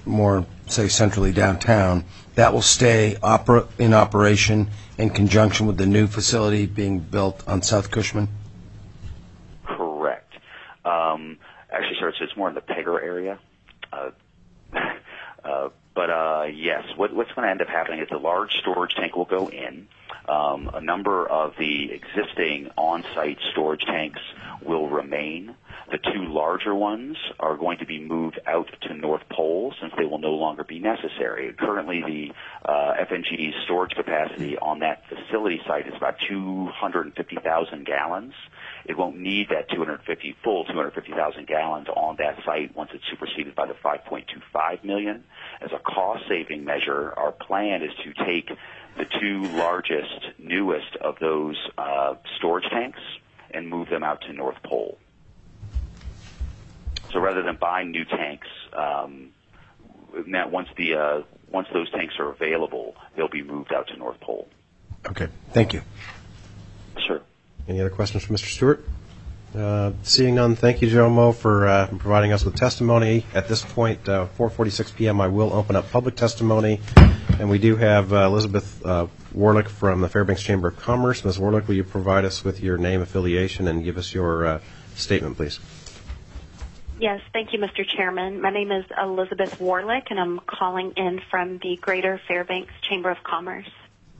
more, say, centrally downtown, that will stay opera, in operation in conjunction with the new facility being built on South Cushman? Correct. Um, actually, sir, it's, it's more in the Pegger area. Uh, uh, but uh, yes, what, what's going to end up happening is a large storage tank will go in. Um, a number of the existing on-site storage tanks will remain. The two larger ones are going to be moved out to North Pole since they will no longer be necessary. Currently, the uh, F N G's storage capacity on that facility site is about two hundred fifty thousand gallons. It won't need that two hundred fifty full two hundred fifty thousand gallons on that site once it's superseded by the five point two five million. As a cost-saving measure, our plan is to take the two largest, newest of those uh, storage tanks and move them out to North Pole. So rather than buying new tanks, um, now once the uh, once those tanks are available, they'll be moved out to North Pole. Okay, thank you. Sure. Any other questions for Mister Stewart? Uh, seeing none, thank you, Joe Mo, for uh, providing us with testimony. At this point, uh, four forty-six p.m., I will open up public testimony, and we do have uh, Elizabeth uh, Warlick from the Fairbanks Chamber of Commerce. Miz Warlick, will you provide us with your name, affiliation, and give us your uh, statement, please? Yes, thank you, Mister Chairman. My name is Elizabeth Warlick, and I'm calling in from the Greater Fairbanks Chamber of Commerce.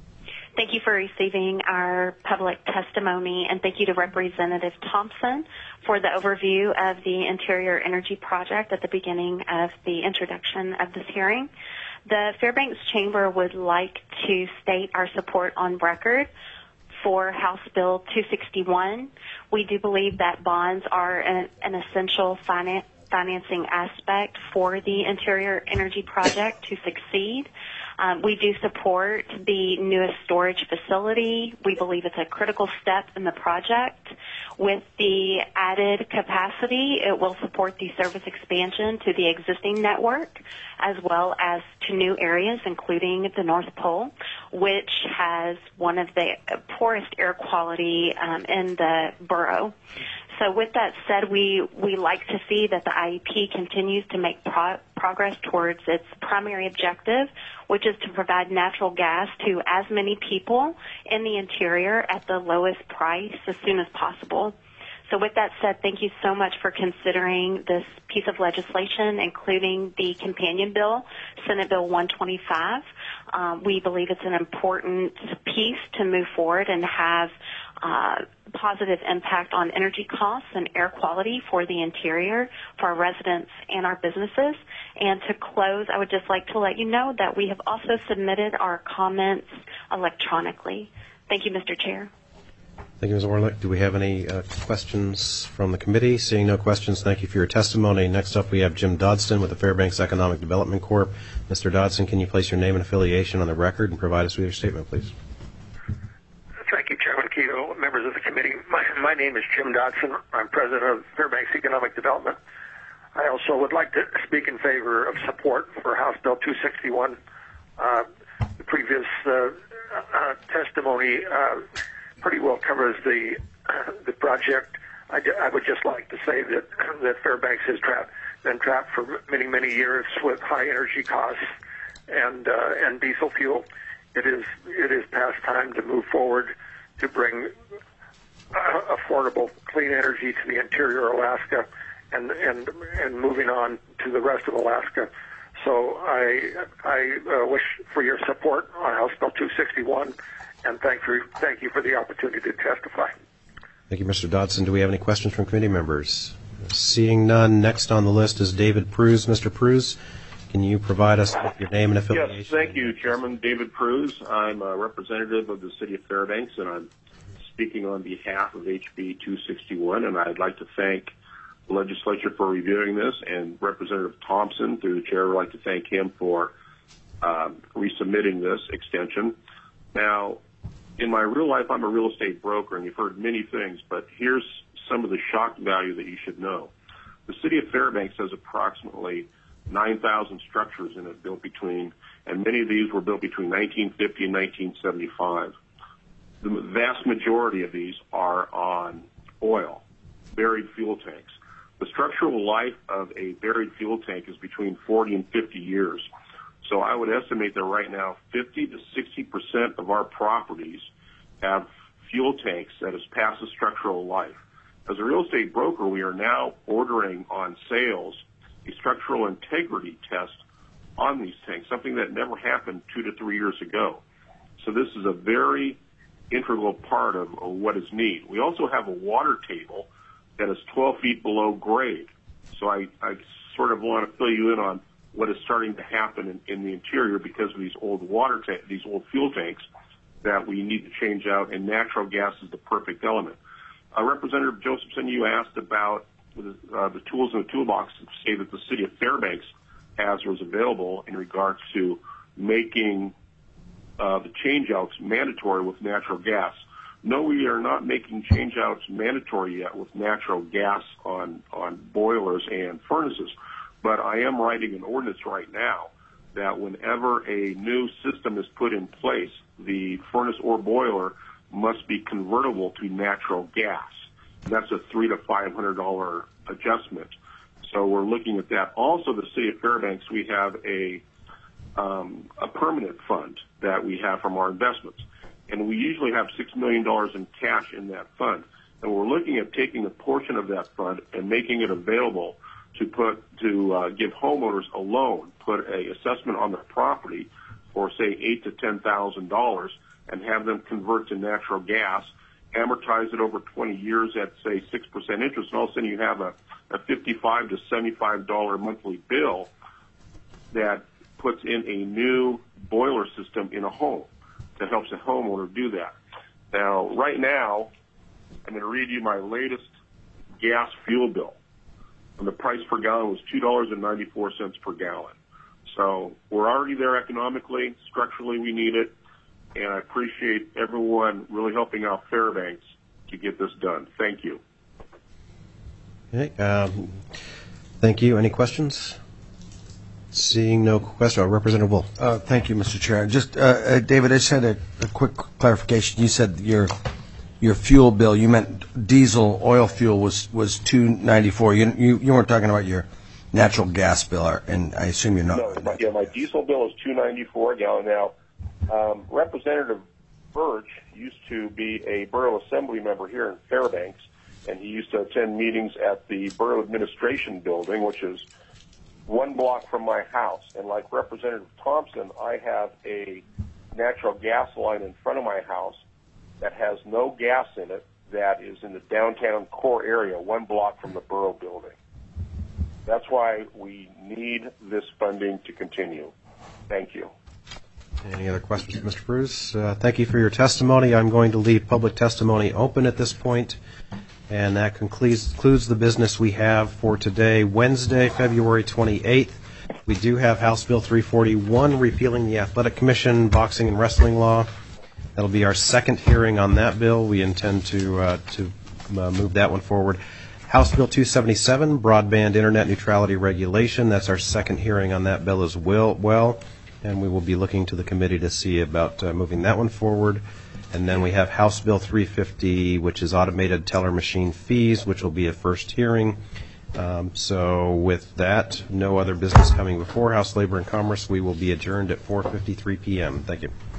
Thank you for receiving our public testimony, and thank you to Representative Thompson for the overview of the Interior Energy Project at the beginning of the introduction of this hearing. The Fairbanks Chamber would like to state our support on record for House Bill two sixty-one. We do believe that bonds are an, an essential finan- financing aspect for the Interior Energy Project to succeed. Um, we do support the newest storage facility. We believe it's a critical step in the project. With the added capacity, it will support the service expansion to the existing network as well as to new areas, including the North Pole, which has one of the poorest air quality um, in the borough. So with that said, we, we like to see that the I E P continues to make pro- progress towards its primary objective, which is to provide natural gas to as many people in the interior at the lowest price as soon as possible. So with that said, thank you so much for considering this piece of legislation, including the companion bill, Senate Bill one twenty-five. Um, we believe it's an important piece to move forward and have uh, positive impact on energy costs and air quality for the interior, for our residents and our businesses. And to close, I would just like to let you know that we have also submitted our comments electronically. Thank you, Mister Chair. Thank you, Miz Warlick. Do we have any uh, questions from the committee? Seeing no questions, thank you for your testimony. Next up, we have Jim Dodson with the Fairbanks Economic Development Corp. Mister Dodson, can you place your name and affiliation on the record and provide us with your statement, please? Thank you, Chairman Keto, members of the committee. My, my name is Jim Dodson. I'm president of Fairbanks Economic Development. I also would like to speak in favor of support for House Bill two sixty-one. Uh, the previous uh, uh, testimony uh, pretty well covers the uh, the project. I, I would just like to say that that Fairbanks has trapped, been trapped for many, many years with high energy costs and uh, and diesel fuel. It is it is past time to move forward to bring uh, affordable, clean energy to the interior Alaska, and and and moving on to the rest of Alaska. So I I uh, wish for your support on House Bill two sixty-one, and thank you thank you for the opportunity to testify. Thank you, Mister Dodson. Do we have any questions from committee members? Seeing none, next on the list is David Pruse. Mister Pruse, can you provide us with your name and affiliation? Yes, thank you, Chairman. David Pruse. I'm a representative of the City of Fairbanks, and I'm speaking on behalf of H B two sixty-one, and I'd like to thank the legislature for reviewing this, and Representative Thompson, through the chair, I'd like to thank him for um, resubmitting this extension. Now, in my real life, I'm a real estate broker, and you've heard many things, but here's some of the shock value that you should know. The City of Fairbanks has approximately nine thousand structures in it built between, and many of these were built between nineteen fifty and nineteen seventy-five. The vast majority of these are on oil, buried fuel tanks. The structure structural life of a buried fuel tank is between forty and fifty years. So I would estimate that right now fifty to sixty percent of our properties have fuel tanks that is past the structural life. As a real estate broker, we are now ordering on sales a structural integrity test on these tanks, something that never happened two to three years ago. So this is a very integral part of, of what is needed. We also have a water table that is twelve feet below grade. So I, I sort of want to fill you in on what is starting to happen in, in the interior because of these old water ta- these old fuel tanks that we need to change out, and natural gas is the perfect element. Uh, Representative Josephson, you asked about the, uh, the tools in the toolbox to say that the city of Fairbanks has or is available in regards to making uh, the change-outs mandatory with natural gas. No, we are not making change-outs mandatory yet with natural gas on, on boilers and furnaces, but I am writing an ordinance right now that whenever a new system is put in place, the furnace or boiler must be convertible to natural gas. And that's a three to five hundred dollar adjustment. So we're looking at that. Also, the city of Fairbanks, we have a um, a permanent fund that we have from our investments, and we usually have six million dollars in cash in that fund. And we're looking at taking a portion of that fund and making it available to put to uh, give homeowners a loan, put a assessment on their property for say eight to ten thousand dollars, and have them convert to natural gas, amortize it over twenty years at say six percent interest, and all of a sudden you have a, a fifty-five to seventy-five dollar monthly bill that puts in a new boiler system in a home that helps the homeowner do that. Now, right now, I'm going to read you my latest gas fuel bill. And the price per gallon was two dollars and ninety-four cents per gallon. So we're already there economically. Structurally, we need it. And I appreciate everyone really helping out Fairbanks to get this done. Thank you. Okay. Um, thank you. Any questions? Seeing no question, uh, Representative Wolf. Uh, thank you, Mister Chair. Just, uh, uh, David, I just had a, a quick clarification. You said your your fuel bill, you meant diesel, oil fuel was, was two ninety-four. You, you you weren't talking about your natural gas bill, or- and I assume you're not. No, my, yeah, my diesel bill is two ninety-four a gallon now. Um, Representative Birch used to be a borough assembly member here in Fairbanks, and he used to attend meetings at the borough administration building, which is one block from my house. And like Representative Thompson, I have a natural gas line in front of my house that has no gas in it, that is in the downtown core area, one block from the borough building. That's why we need this funding to continue. Thank you. Any other questions, Mister Bruce? Uh, thank you for your testimony. I'm going to leave public testimony open at this point, and that concludes, concludes the business we have for today, Wednesday, February twenty-eighth. We do have House Bill three forty-one, repealing the Athletic Commission boxing and wrestling law. That'll be our second hearing on that bill. We intend to uh, to uh, move that one forward. House Bill two seventy-seven, broadband internet neutrality regulation. That's our second hearing on that bill as well. well. And we will be looking to the committee to see about uh, moving that one forward. And then we have House Bill three fifty, which is automated teller machine fees, which will be a first hearing. Um, so with that, no other business coming before House Labor and Commerce. We will be adjourned at four fifty-three p.m. Thank you.